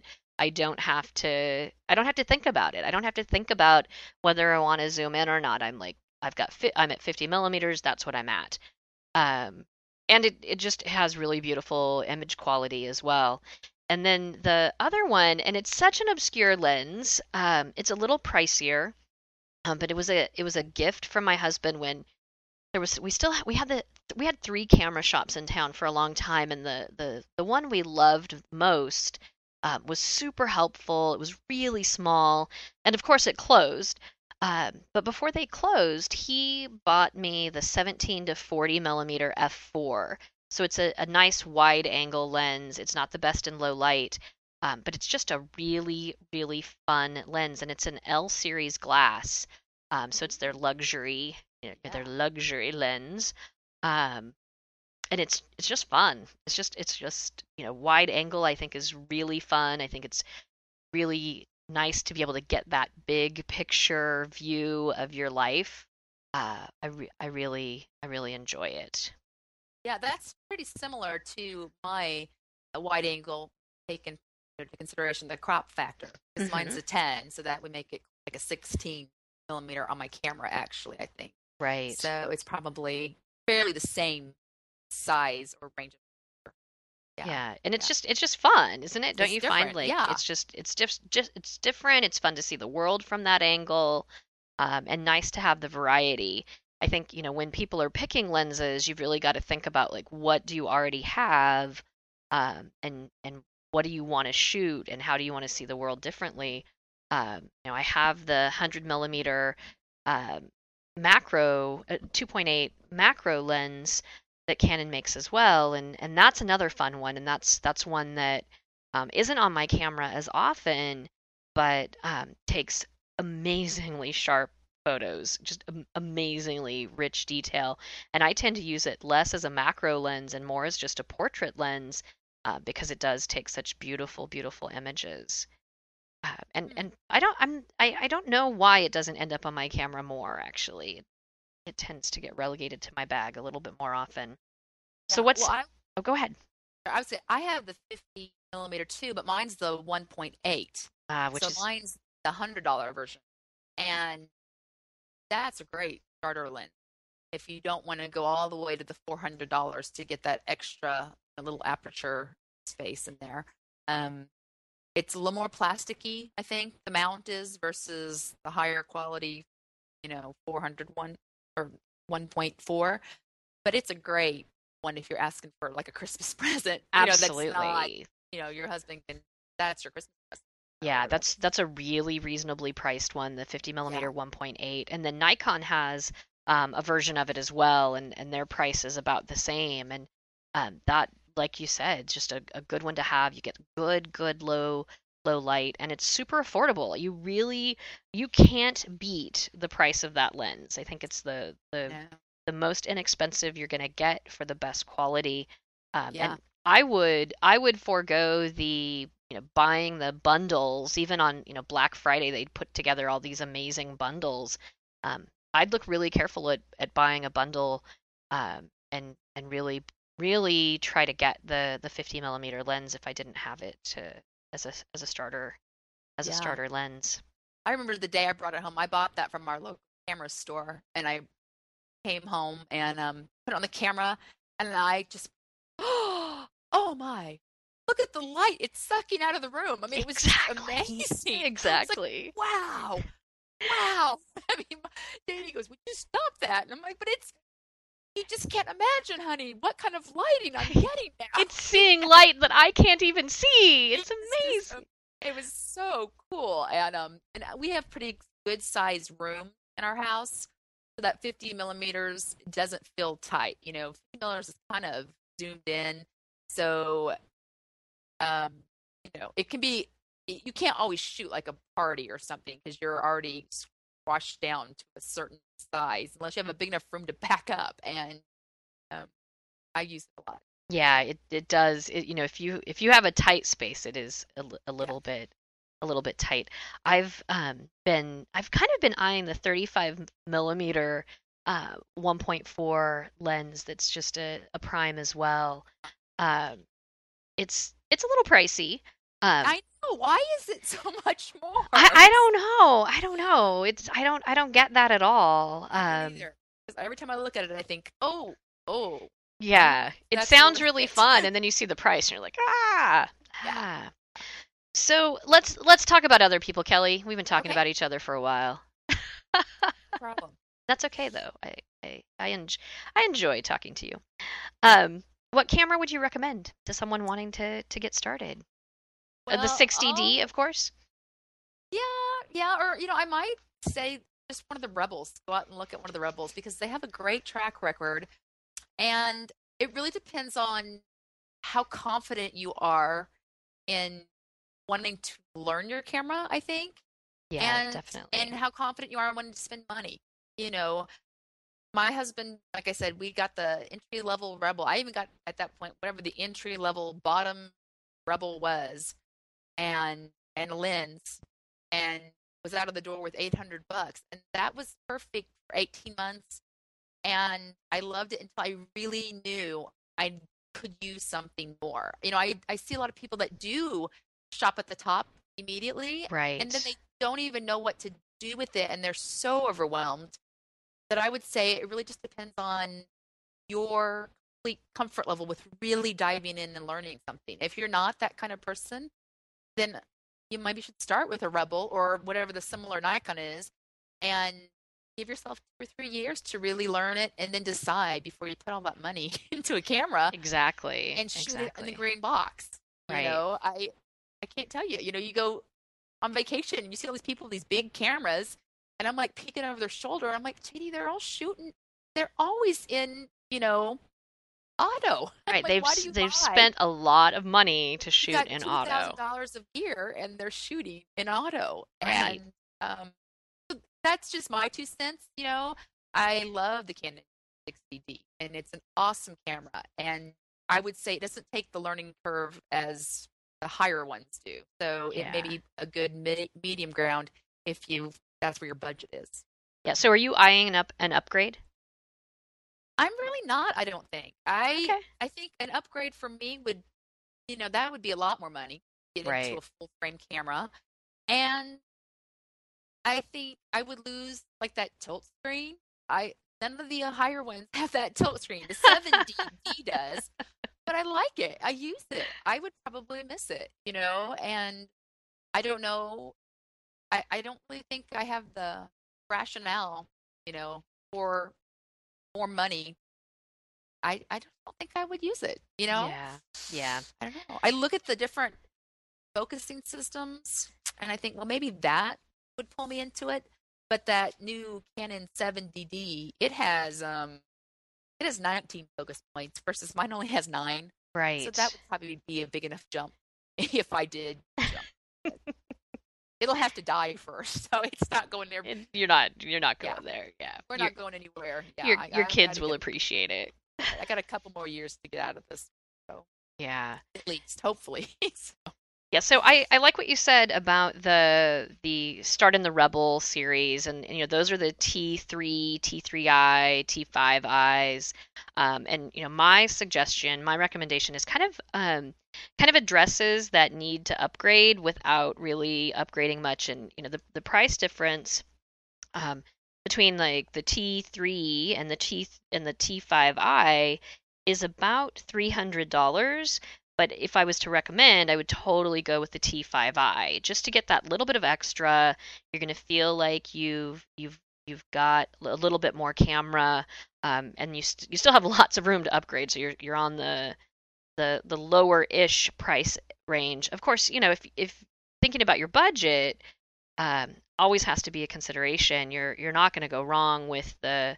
I don't have to think about it. I don't have to think about whether I want to zoom in or not. I'm at 50 millimeters. That's what I'm at. Um, and it just has really beautiful image quality as well. And then the other one, and it's such an obscure lens. It's a little pricier, but it was a gift from my husband when we had three camera shops in town for a long time, and the one we loved most was super helpful. It was really small, and of course it closed. But before they closed, he bought me the 17 to 40 millimeter f4. So it's a nice wide angle lens. It's not the best in low light, but it's just a really, really fun lens, and it's an L series glass. So it's their Yeah. luxury lens. Um, and it's just fun. It's just wide angle. I think is really fun. I think it's really nice to be able to get that big picture view of your life. I really enjoy it. Yeah, that's pretty similar to my wide angle taken into consideration the crop factor because mine's Hmm. a 10, so that would make it like a 16 millimeter on my camera, actually, I think. Right. So it's probably fairly the same size or range of. Yeah, Yeah, and it's yeah. just fun, isn't it? Don't It's you find different. like Yeah. it's different. It's fun to see the world from that angle, and nice to have the variety. I think, when people are picking lenses, you've really got to think about like what do you already have, and what do you want to shoot, and how do you want to see the world differently. I have the 100 millimeter um, macro 2.8 macro lens that Canon makes as well, and that's another fun one, and that's one that isn't on my camera as often, but takes amazingly sharp photos, just amazingly rich detail. And I tend to use it less as a macro lens and more as just a portrait lens, because it does take such beautiful, beautiful images. And I don't know why it doesn't end up on my camera more, actually. It tends to get relegated to my bag a little bit more often. So Yeah. Well, what's Oh, go ahead. I would say I have the 50 millimeter too, but mine's the 1.8. Which So is mine's the $100 version. And that's a great starter lens. If you don't want to go all the way to the $400 to get that extra little aperture space in there. Um, it's a little more plasticky, I think, the mount is versus the higher quality, 400 one or 1.4. But it's a great one if you're asking for like a Christmas present, that's not, absolutely. your husband can, that's your Christmas present. Yeah, Or, that's a really reasonably priced one, the 50 yeah. millimeter 1.8. And then Nikon has a version of it as well, and their price is about the same. And that like you said, just a good one to have. You get good low light, and it's super affordable. You can't beat the price of that lens. I think it's No. the most inexpensive you're going to get for the best quality. Yeah. And I would forego the buying the bundles. Even on Black Friday, they'd put together all these amazing bundles. I'd look really careful at buying a bundle, and really try to get the 50 millimeter lens if I didn't have it as a starter Yeah. lens. I remember the day I brought it home. I bought that from our local camera store, and I came home and put it on the camera, and I just, oh my, look at the light! It's sucking out of the room. I mean, it was just Exactly. amazing. It's like, Exactly. wow, wow. I mean, Danny goes, "Would you stop that?" And I'm like, "But it's you just can't imagine, honey, what kind of lighting I'm getting now." It's seeing light that I can't even see. It's It's just, amazing. it was so cool, and we have pretty good sized room in our house, so that 50 millimeters doesn't feel tight. 50 millimeters is kind of zoomed in, so um, it can be. You can't always shoot like a party or something because you're already squashed down to a certain size, unless you have a big enough room to back up. And um, I use it a lot. Yeah, it does. If you have a tight space, it is a Yeah. little bit tight. I've kind of been eyeing the 35 millimeter 1.4 lens that's just a prime as well. Um, it's a little pricey. Um, I know. Why is it so much more? I don't know. I don't know. I don't get that at all. I don't either. Because every time I look at it, I think, oh, Yeah, it that's sounds worth really it. fun, and then you see the price, and you're like, ah, Yeah. ah. So let's talk about other people, Kelly. We've been talking Okay. about each other for a while. No problem. That's okay though. I enjoy talking to you. What camera would you recommend to someone wanting to get started? The Well, 60D, of course. yeah, yeah, or I might say just one of the Rebels. Go out and look at one of the Rebels because they have a great track record, and it really depends on how confident you are in wanting to learn your camera, I think, Yeah, and definitely. how confident you are in wanting to spend money. You know, my husband, like I said, we got the entry level Rebel. I even got at that point whatever the entry level bottom Rebel was, and a lens, and was out of the door with $800, and that was perfect for 18 months. And I loved it until I really knew I could use something more. I see a lot of people that do shop at the top immediately, and then Right. they don't even know what to do with it, and they're so overwhelmed that I would say it really just depends on your complete comfort level with really diving in and learning something. If you're not that kind of person, then you maybe should start with a Rebel or whatever the similar Nikon is, and give yourself 2 or 3 years to really learn it, and then decide before you put all that money into a camera Exactly. and shoot it in the Exactly. green box. Right. I can't tell you. You go on vacation and you see all these people with these big cameras, and I'm like peeking over their shoulder. I'm like, JD, they're all shooting. They're always in, auto. I'm Right. like, why do you They've buy? spent a lot of money to You shoot got in auto. $2,000 of gear and they're shooting in auto. Right. And that's just my 2 cents. I love the Canon 60D, and it's an awesome camera. And I would say it doesn't take the learning curve as the higher ones do. So it may Yeah. be a good medium ground if that's where your budget is. Yeah. So are you eyeing an upgrade? I'm really not, I don't think. I Okay. I think an upgrade for me would, that would be a lot more money, get into Right. a full frame camera. And I think I would lose like that tilt screen. I None of the higher ones have that tilt screen. The 7DD does, but I like it. I use it. I would probably miss it, and I don't know. I don't really think I have the rationale, for more money. I just don't think I would use it. Yeah. Yeah. I don't know. I look at the different focusing systems, and I think, well, maybe that would pull me into it. But that new Canon 7DD, it has 19 focus points versus mine only has 9. So Right. that would probably be a big enough jump if I did jump. But it'll have to die first, so it's not going there. You're not Yeah, going there. Yeah. we're not going anywhere. Yeah, Your I kids gotta will get. appreciate it. I got a couple more years to get out of this, so Yeah. at least, hopefully. So, Yeah, so I like what you said about the Start in the Rebel series, and those are the T3, T3i, T5i's, and my suggestion, my recommendation is kind of addresses that need to upgrade without really upgrading much, and the price difference um, between like the T3 and the T5i is about $300. But if I was to recommend, I would totally go with the T5i just to get that little bit of extra. You're going to feel like you've got a little bit more camera, and you still have lots of room to upgrade. So you're on the lower-ish price range. Of course, if thinking about your budget, always has to be a consideration. You're not going to go wrong with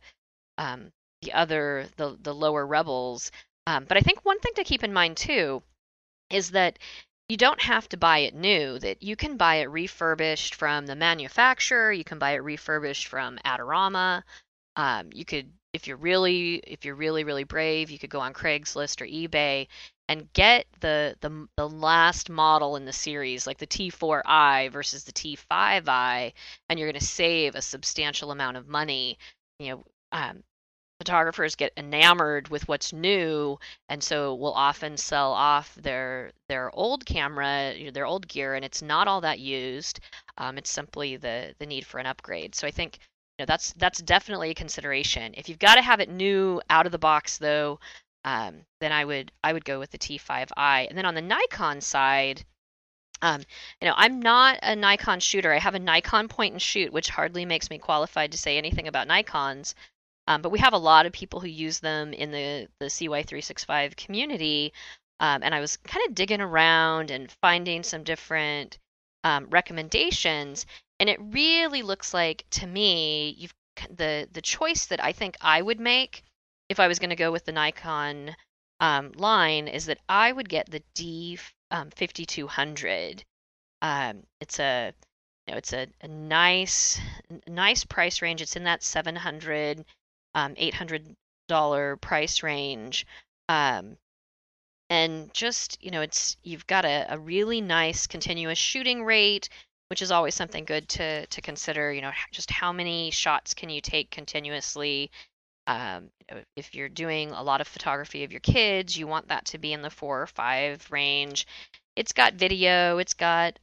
the lower Rebels. But I think one thing to keep in mind too is that you don't have to buy it new, that you can buy it refurbished from the manufacturer, you can buy it refurbished from Adorama. You could, if you're really, really brave, you could go on Craigslist or eBay and get the last model in the series, like the T4i versus the T5i, and you're going to save a substantial amount of money. You know, photographers get enamored with what's new, and so will often sell off their old camera, their old gear, and it's not all that used. It's simply the need for an upgrade. So I think that's definitely a consideration. If you've got to have it new out of the box, though, then I would go with the T5i. And then on the Nikon side, I'm not a Nikon shooter. I have a Nikon point and shoot, which hardly makes me qualified to say anything about Nikons. But we have a lot of people who use them in the CY365 community. And I was kind of digging around and finding some different recommendations. And it really looks like, to me, the choice that I think I would make if I was going to go with the Nikon line is that I would get the D5200. It's a nice price range. It's in that $700 $800 price range. And just, you've got a really nice continuous shooting rate, which is always something good to consider. Just how many shots can you take continuously? If you're doing a lot of photography of your kids, you want that to be in the 4 or 5 range. It's got video. It's got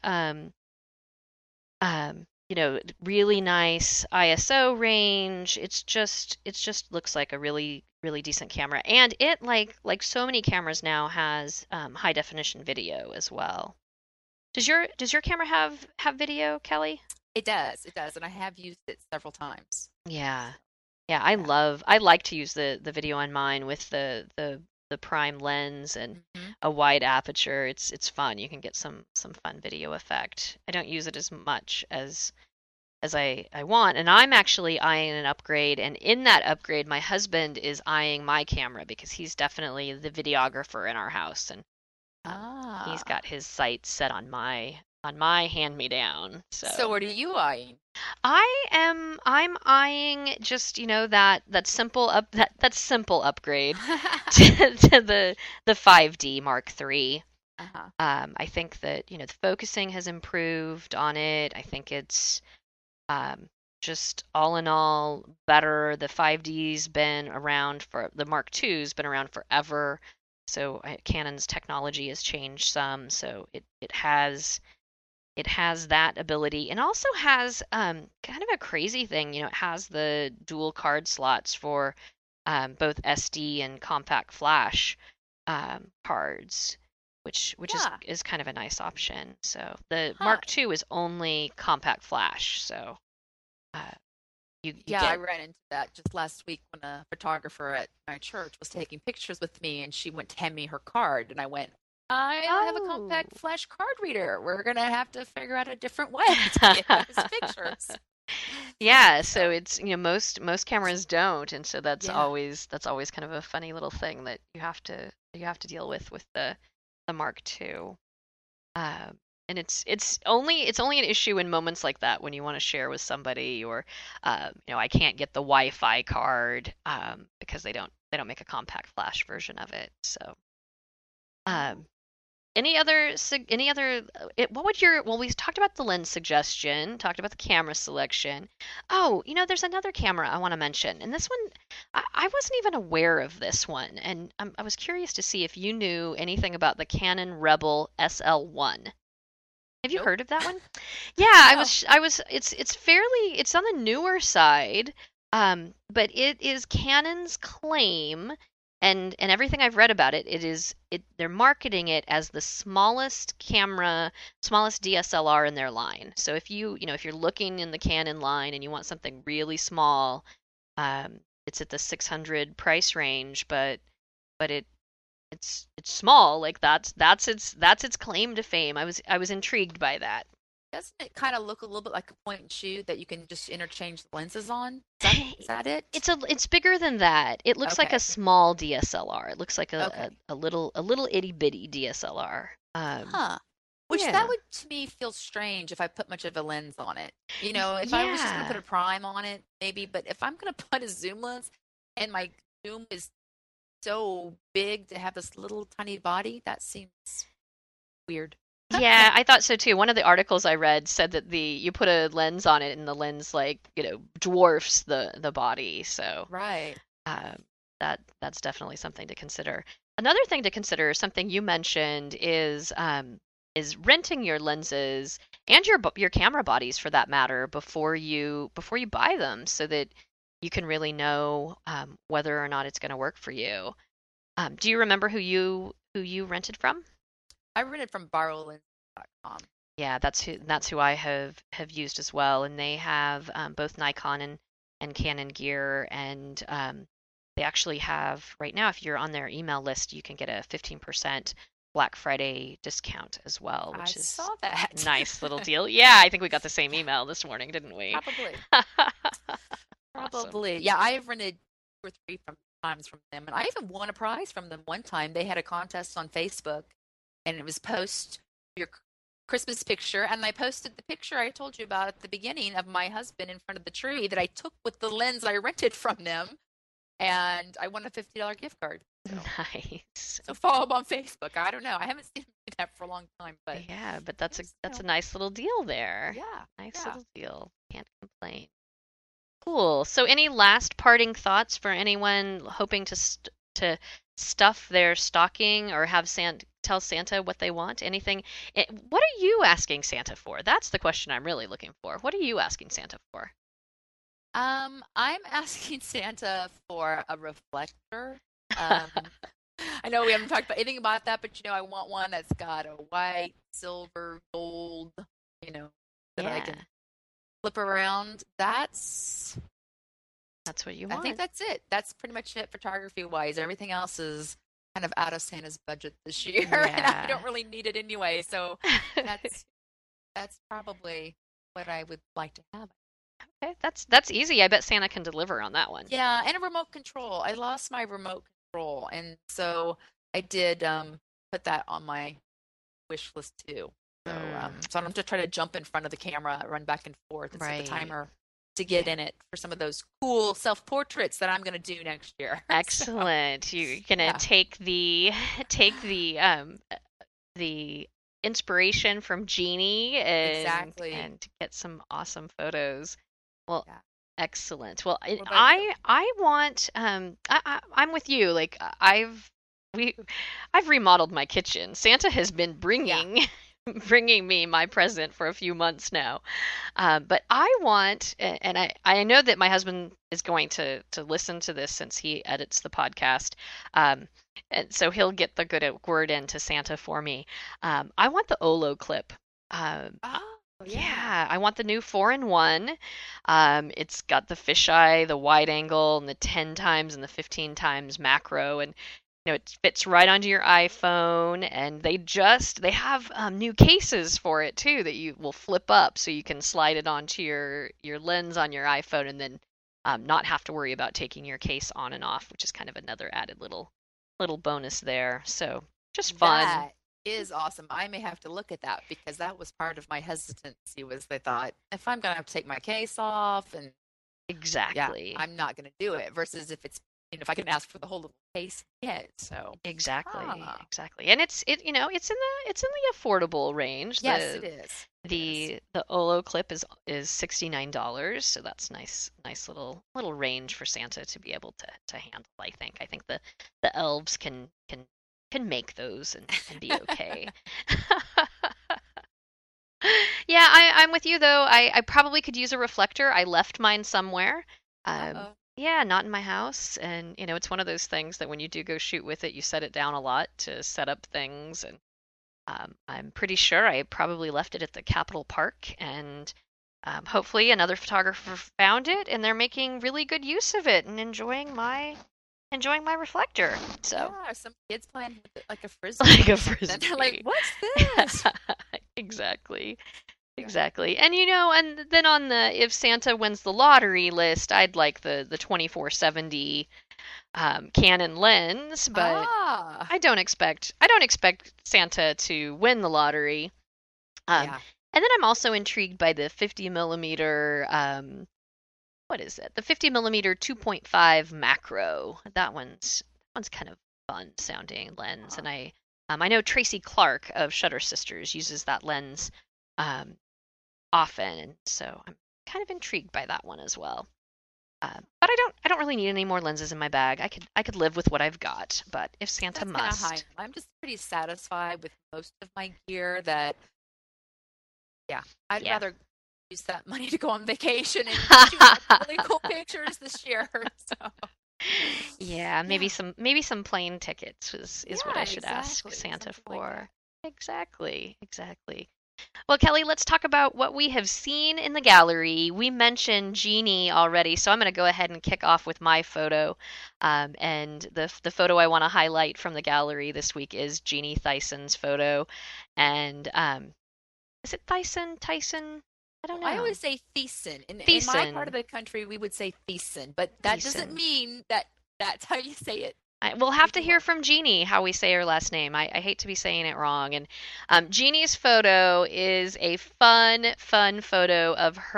really nice ISO range. It's just looks like a really, really decent camera. And it, like so many cameras now, has high definition video as well. Does your camera have video, Kelly? it does, and I have used it several times. Yeah. Yeah, I like to use the video on mine with the prime lens and a wide aperture. It's fun. You can get some fun video effect. I don't use it as much as I want, and I'm actually eyeing an upgrade. And in that upgrade, my husband is eyeing my camera because he's definitely the videographer in our house, and he's got his sights set on my hand-me-down. So what are you eyeing? I'm eyeing just that simple upgrade to the 5D Mark III. I think that the focusing has improved on it. I think it's just all in all better. The 5D's been around the Mark II's been around forever. So Canon's technology has changed some. So it has that ability, and also has kind of a crazy thing. It has the dual card slots for both SD and compact flash cards, which is kind of a nice option. So the Mark II is only compact flash. So I ran into that just last week when a photographer at my church was taking pictures with me, and she went to hand me her card, and I went, I don't have a compact flash card reader. We're gonna have to figure out a different way to get his pictures. Yeah, so it's most cameras don't, and so that's always kind of a funny little thing that you have to you have to deal with the Mark II. Um, and it's only an issue in moments like that when you want to share with somebody, or I can't get the Wi-Fi card because they don't make a compact flash version of it. So um, what would well, we talked about the lens suggestion, talked about the camera selection. Oh, there's another camera I want to mention. And this one, I wasn't even aware of this one. And I was curious to see if you knew anything about the Canon Rebel SL1. Have you Nope. heard of that one? Yeah, I No. was it's on the newer side. But it is Canon's claim, and everything I've read about they're marketing it as the smallest DSLR in their line. So if you're looking in the Canon line and you want something really small, it's at the 600 price range, but it's small. Like that's its claim to fame. I was intrigued by that. Doesn't it kind of look a little bit like a point and shoot that you can just interchange the lenses on? Is that it? It's bigger than that. It looks like Okay. a small DSLR. It looks like Okay. a little itty bitty DSLR. Huh. Which that Yeah. would to me feel strange if I put much of a lens on it. If I was just gonna put Yeah. a prime on it, maybe, but if I'm gonna put a zoom lens and my zoom is so big to have this little tiny body, that seems weird. Yeah, I thought so too. One of the articles I read said that you put a lens on it and the lens dwarfs the body. So Right. um, that's definitely something to consider. Another thing to consider, something you mentioned, is renting your lenses and your camera bodies for that matter before you buy them, so that you can really know whether or not it's going to work for you. Do you remember who you rented from? I rented from borrowlens.com. Yeah, that's who I have used as well, and they have both Nikon and Canon gear, and they actually have right now. If you're on their email list, you can get a 15% Black Friday discount as well, I which is saw that. a nice little deal. Yeah, I think we got the same email this morning, didn't we? Probably. Awesome. Probably. Yeah, I have rented 2 or 3 times from them, and I even won a prize from them one time. They had a contest on Facebook, and it was post your Christmas picture, and I posted the picture I told you about at the beginning of my husband in front of the tree that I took with the lens I rented from them, and I won a $50 gift card. Nice. So follow them on Facebook. I don't know. I haven't seen them do that for a long time, but Yeah, but that's a just, that's a nice little deal there. yeah, Nice yeah. little deal. Can't complain. Cool. So, any last parting thoughts for anyone hoping to stuff their stocking or have tell Santa what they want? Anything? What are you asking Santa for? That's the question I'm really looking for. What are you asking Santa for? I'm asking Santa for a reflector. Um, I know we haven't talked about anything about that, but I want one that's got a white, silver, gold, that I can Yeah, flip around. that's what you I think want. that's it. That's pretty much it photography wise. Everything else is kind of out of Santa's budget this year, and I Yeah. don't really need it anyway. So that's that's probably what I would like to have. Okay, that's easy. I bet Santa can deliver on that one. Yeah, and a remote control. I lost my remote control, and so I did put that on my wish list too. So so I'm just trying to jump in front of the camera, run back and forth, and set the Right. timer to get in it for some of those cool self-portraits that I'm going to do next year. So, Excellent. You're gonna yeah, take the inspiration from Jeannie exactly. and get some awesome photos. Well, Yeah. excellent. Well, What about you? I want I'm with you. Like we I've remodeled my kitchen. Santa has been Yeah. bringing me my present for a few months now. But I want, and I know that my husband is going to listen to this since he edits the podcast. And so he'll get the good word in to Santa for me. I want the Olo clip. Oh, yeah. Yeah, I want the new 4-in-1. It's got the fisheye, the wide angle, and the 10 times and the 15 times macro, and it fits right onto your iPhone. And they have new cases for it too that you will flip up, so you can slide it onto your lens on your iPhone, and then not have to worry about taking your case on and off, which is kind of another added little little bonus there. So just fun. That is awesome. I may have to look at that because that was part of my hesitancy was I thought if I'm going to have to take my case off and yeah, Exactly. I'm not going to do it versus if it's, if I can ask for the whole little case, yeah. So, Exactly. ah, Exactly. And it's it's in the affordable range. yes, it is. It is. The Olo clip is $69, so that's nice little range for Santa to be able to handle, I think. I think the elves can make those and be okay. Yeah, I'm with you though. I probably could use a reflector. I left mine somewhere. Uh-oh. Yeah, not in my house. And it's one of those things that when you do go shoot with it, you set it down a lot to set up things. And I'm pretty sure I probably left it at the Capitol Park. And hopefully another photographer found it, and they're making really good use of it and enjoying my reflector. So Yeah, some kids playing with it like a frisbee like a or something. They're like, frisbee. what's this? Exactly. Yeah. Exactly. And and then on the if Santa wins the lottery list, I'd like the 2470 Canon lens, but Ah, I don't expect Santa to win the lottery. yeah. And then I'm also intrigued by the 50 millimeter what is it? The 50 millimeter 2.5 macro. That one's kind of fun sounding lens, and I know Tracy Clark of Shutter Sisters uses that lens um, often, and so I'm kind of intrigued by that one as well. But I don't really need any more lenses in my bag. I could live with what I've got, but if Santa That's kind of high. must, I'm just pretty satisfied with most of my gear that, yeah, I'd yeah. rather use that money to go on vacation and shoot some really cool pictures this year. So, Yeah, yeah. maybe some plane tickets is what Yeah, I should ask exactly. Santa Something like for. that. Exactly. Well, Kelly, let's talk about what we have seen in the gallery. We mentioned Jeannie already, so I'm going to go ahead and kick off with my photo. And the photo I want to highlight from the gallery this week is Jeannie Thyson's photo. And is it Tyson? I don't I know. always say Thiessen. In my Thiessen. part of the country, we would say Thiessen, but that doesn't Thiessen. mean that that's how you say it We'll have to hear anymore. from Jeannie how we say her last name. I hate to be saying it wrong. And Jeannie's photo is a fun photo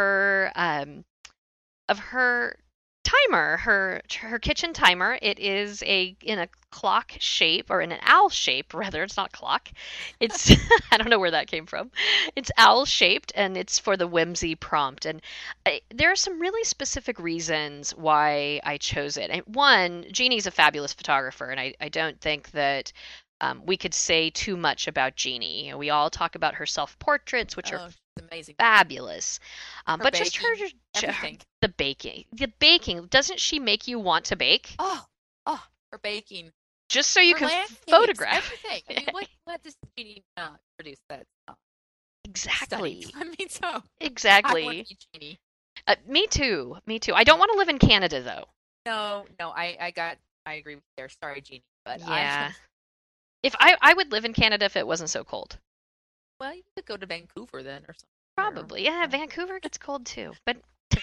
of her timer, her kitchen timer. It is in a clock shape, or in an owl shape rather. It's not clock. It's I don't know where that came from. It's owl shaped, and it's for the whimsy prompt. And there are some really specific reasons why I chose it. And one, Jeannie's a fabulous photographer, and I don't think that we could say too much about Jeannie. We all talk about her self portraits, which are Oh, she's amazing. fabulous. Her But just baking, everything. the baking, doesn't she make you want to bake? Oh, her baking, Just so you her can landscapes, photograph. everything. I mean, what does Jeannie produce that's stunning? Exactly. I mean, so I want Exactly. to be Jeannie. Me too. Me too. I don't want to live in Canada though. No, I agree with you there. Sorry, Jeannie, but Yeah. If I would live in Canada if it wasn't so cold. well, you could go to Vancouver then or something. Probably. Yeah, Vancouver gets cold too. But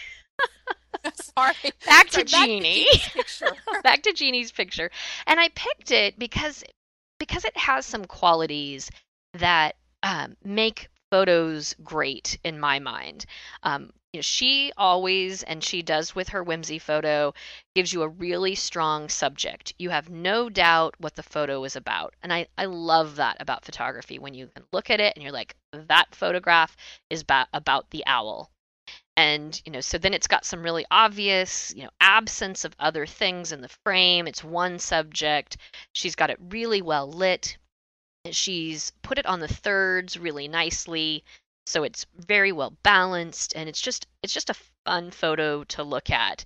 Sorry. back to Sorry, Jeannie. Jeannie's picture. Back to Jeannie's picture. And I picked it because it has some qualities that make photos great in my mind. She always, and she does with her whimsy photo, gives you a really strong subject. You have no doubt what the photo is about. And I love that about photography, when you can look at it and you're like, that photograph is about the owl. And so then it's got some really obvious absence of other things in the frame. It's one subject. She's got it really well lit. She's put it on the thirds really nicely, so it's very well balanced, and it's just a fun photo to look at.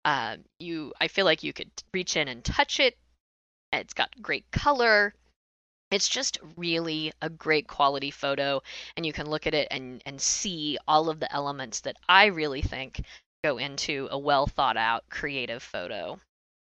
I feel like you could reach in and touch it. It's got great color. It's just really a great quality photo, and you can look at it and see all of the elements that I really think go into a well thought out creative photo.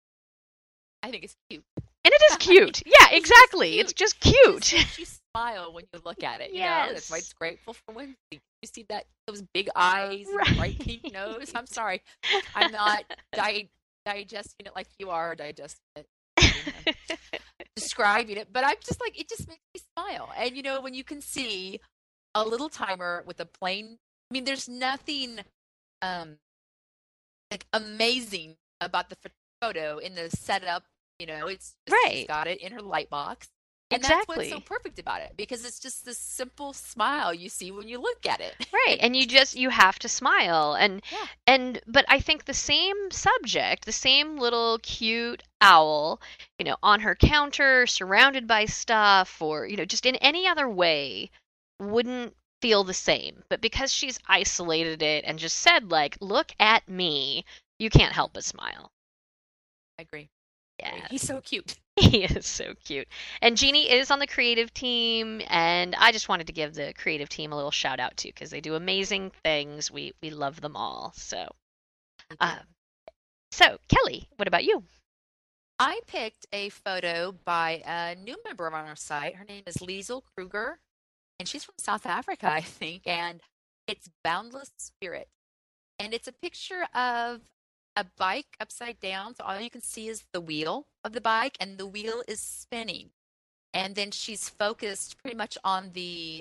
I think it's cute. And it is cute. Yeah, It's just exactly. cute. It's just It cute. just makes you smile when you look at it. You know, that's why Yes. it's grateful for whimsy. You see those big eyes and the bright pink Right. nose. I'm sorry, I'm not digesting it like you are digesting it. I mean, describing it, but I'm just like, it just makes me smile. And when you can see a little timer with a plain, I mean, there's nothing um like amazing about the photo in the setup. It's just, she's Right. got it in her light box. And that's what's so Exactly. perfect about it, because it's just this simple smile you see when you look at it. Right. And you have to smile. Yeah. But I think the same subject, the same little cute owl, on her counter, surrounded by stuff, or, just in any other way, wouldn't feel the same. But because she's isolated it and just said, like, look at me, you can't help but smile. I agree. Yeah. He's so cute. He is so cute. And Jeannie is on the creative team, and I just wanted to give the creative team a little shout out too, because they do amazing things. We love them all. Uh, so Kelly, what about you? I picked a photo by a new member on our site. Her name is Liesel Kruger, and she's from South Africa, I think. And it's Boundless Spirit. And it's a picture of a bike upside down. So all you can see is the wheel of the bike, and the wheel is spinning. And then she's focused pretty much on the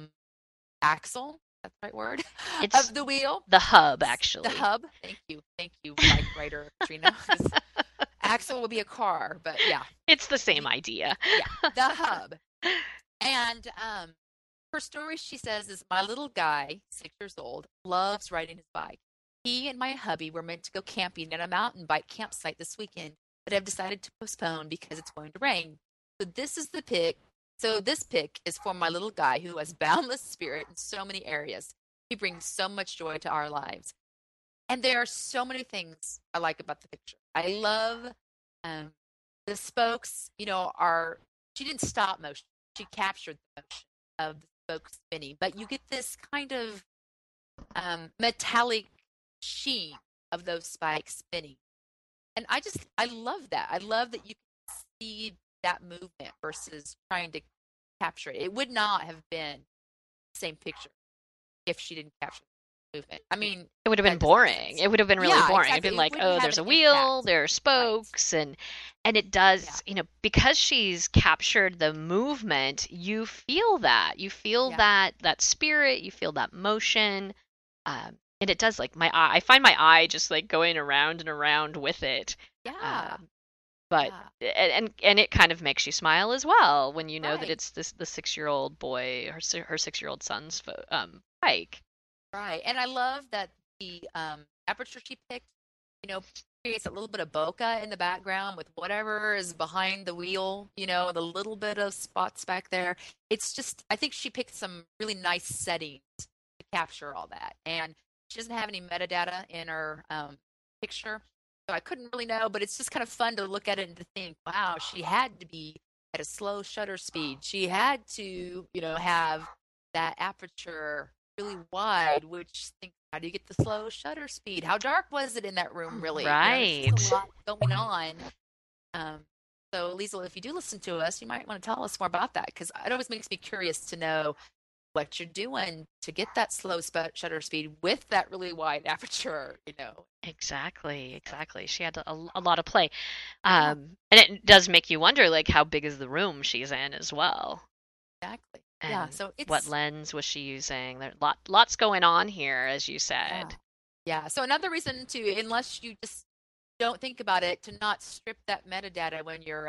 axle, that's the right word, It's of the wheel. the hub, The actually. hub. Thank you, bike writer Katrina. 'Cause axle would be a car, but yeah, It's the same idea. yeah, the hub. And her story, she says, is my little guy, 6 years old, loves riding his bike. He and my hubby were meant to go camping at a mountain bike campsite this weekend, but have decided to postpone because it's going to rain. So this is the pic. So this pic is for my little guy who has boundless spirit in so many areas. He brings so much joy to our lives. And there are so many things I like about the picture. I love the spokes, she didn't stop motion. She captured the motion of the spokes spinning, but you get this kind of metallic sheen of those spikes spinning. And I love that. I love that you can see that movement versus trying to capture it. It would not have been the same picture if she didn't capture the movement. I mean, It would have been boring. It would have been really Yeah, boring. It'd exactly. been It like, wouldn't oh, have there's a an wheel, impact. there are Right. spokes, and it Yeah. does, because she's captured the movement, you feel that. You feel Yeah. that spirit, you feel that motion. And it does, like, my eye, I find my eye just like going around and around with it. Yeah. But Yeah. and it kind of makes you smile as well when you know that Right. it's the 6-year-old boy, her 6-year-old son's bike. Right. And I love that the aperture she picked, creates a little bit of bokeh in the background with whatever is behind the wheel, the little bit of spots back there. It's just, I think she picked some really nice settings to capture all that. And she doesn't have any metadata in her picture. So I couldn't really know, but it's just kind of fun to look at it and to think, wow, she had to be at a slow shutter speed. She had to, have that aperture really wide, which how do you get the slow shutter speed? How dark was it in that room, really? There's just a lot going on. So, Liesl, if you do listen to us, you might want to tell us more about that, because it always makes me curious to know what you're doing to get that slow shutter speed with that really wide aperture. Exactly. She had a lot of play. Yeah. And it does make you wonder, like, how big is the room she's in as well? Exactly. And Yeah. So what lens was she using? There lots going on here, as you said. Yeah. So another reason to, unless you just don't think about it, to not strip that metadata when you're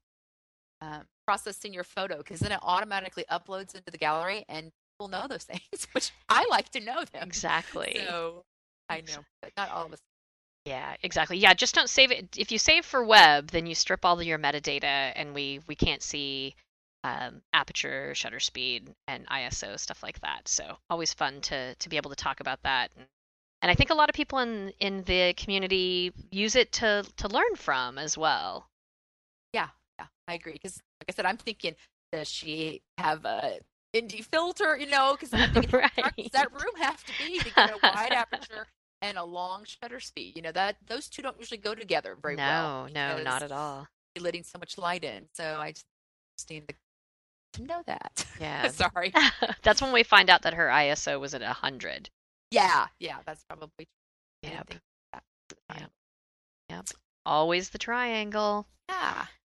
processing your photo, because then it automatically uploads into the gallery and people know those things, which I like to know them. Exactly. So I know, but not all of us. Yeah, exactly. Yeah, just don't save it. If you save for web, then you strip all of your metadata, and we can't see aperture, shutter speed, and ISO, stuff like that. So always fun to be able to talk about that. And I think a lot of people in the community use it to learn from as well. Yeah, I agree. Because like I said, I'm thinking, does she have a indie filter? Because I'm thinking, how dark does that room have to be to get a wide aperture and a long shutter speed? That those two don't usually go together very well. No, not at all. You're letting so much light in. So I just need to know that. Yeah. Sorry. That's when we find out that her ISO was at 100. Yeah, that's probably true. Yep. Always the triangle. Yeah.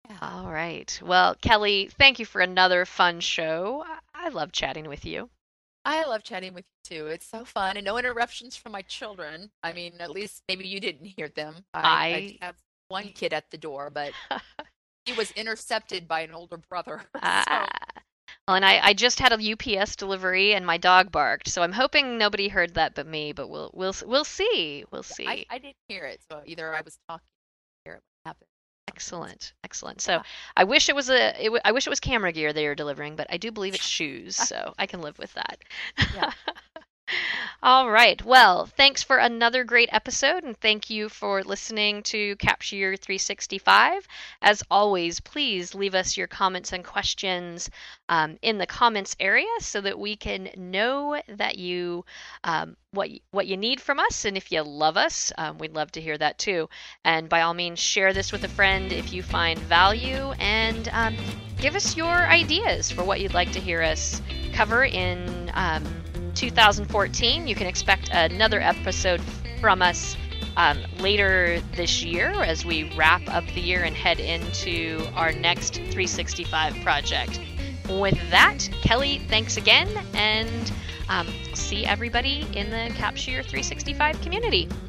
All right. Well, Kelly, thank you for another fun show. I love chatting with you. I love chatting with you too. It's so fun and no interruptions from my children. I mean, at least maybe you didn't hear them. I have one kid at the door, but he was intercepted by an older brother. So well, and I just had a UPS delivery and my dog barked, so I'm hoping nobody heard that but me. But we'll see. We'll see. I didn't hear it, so either I was talking or it happened. Excellent, excellent. So I wish it was I wish it was camera gear they were delivering, but I do believe it's shoes, so I can live with that. Yeah. All right. Well, thanks for another great episode, and thank you for listening to Capture Your 365. As always, please leave us your comments and questions in the comments area so that we can know that you what you need from us, and if you love us, we'd love to hear that too. And by all means, share this with a friend if you find value, and give us your ideas for what you'd like to hear us cover in 2014. You can expect another episode from us later this year as we wrap up the year and head into our next 365 project. With that, Kelly, thanks again, and see everybody in the Capture Your 365 community.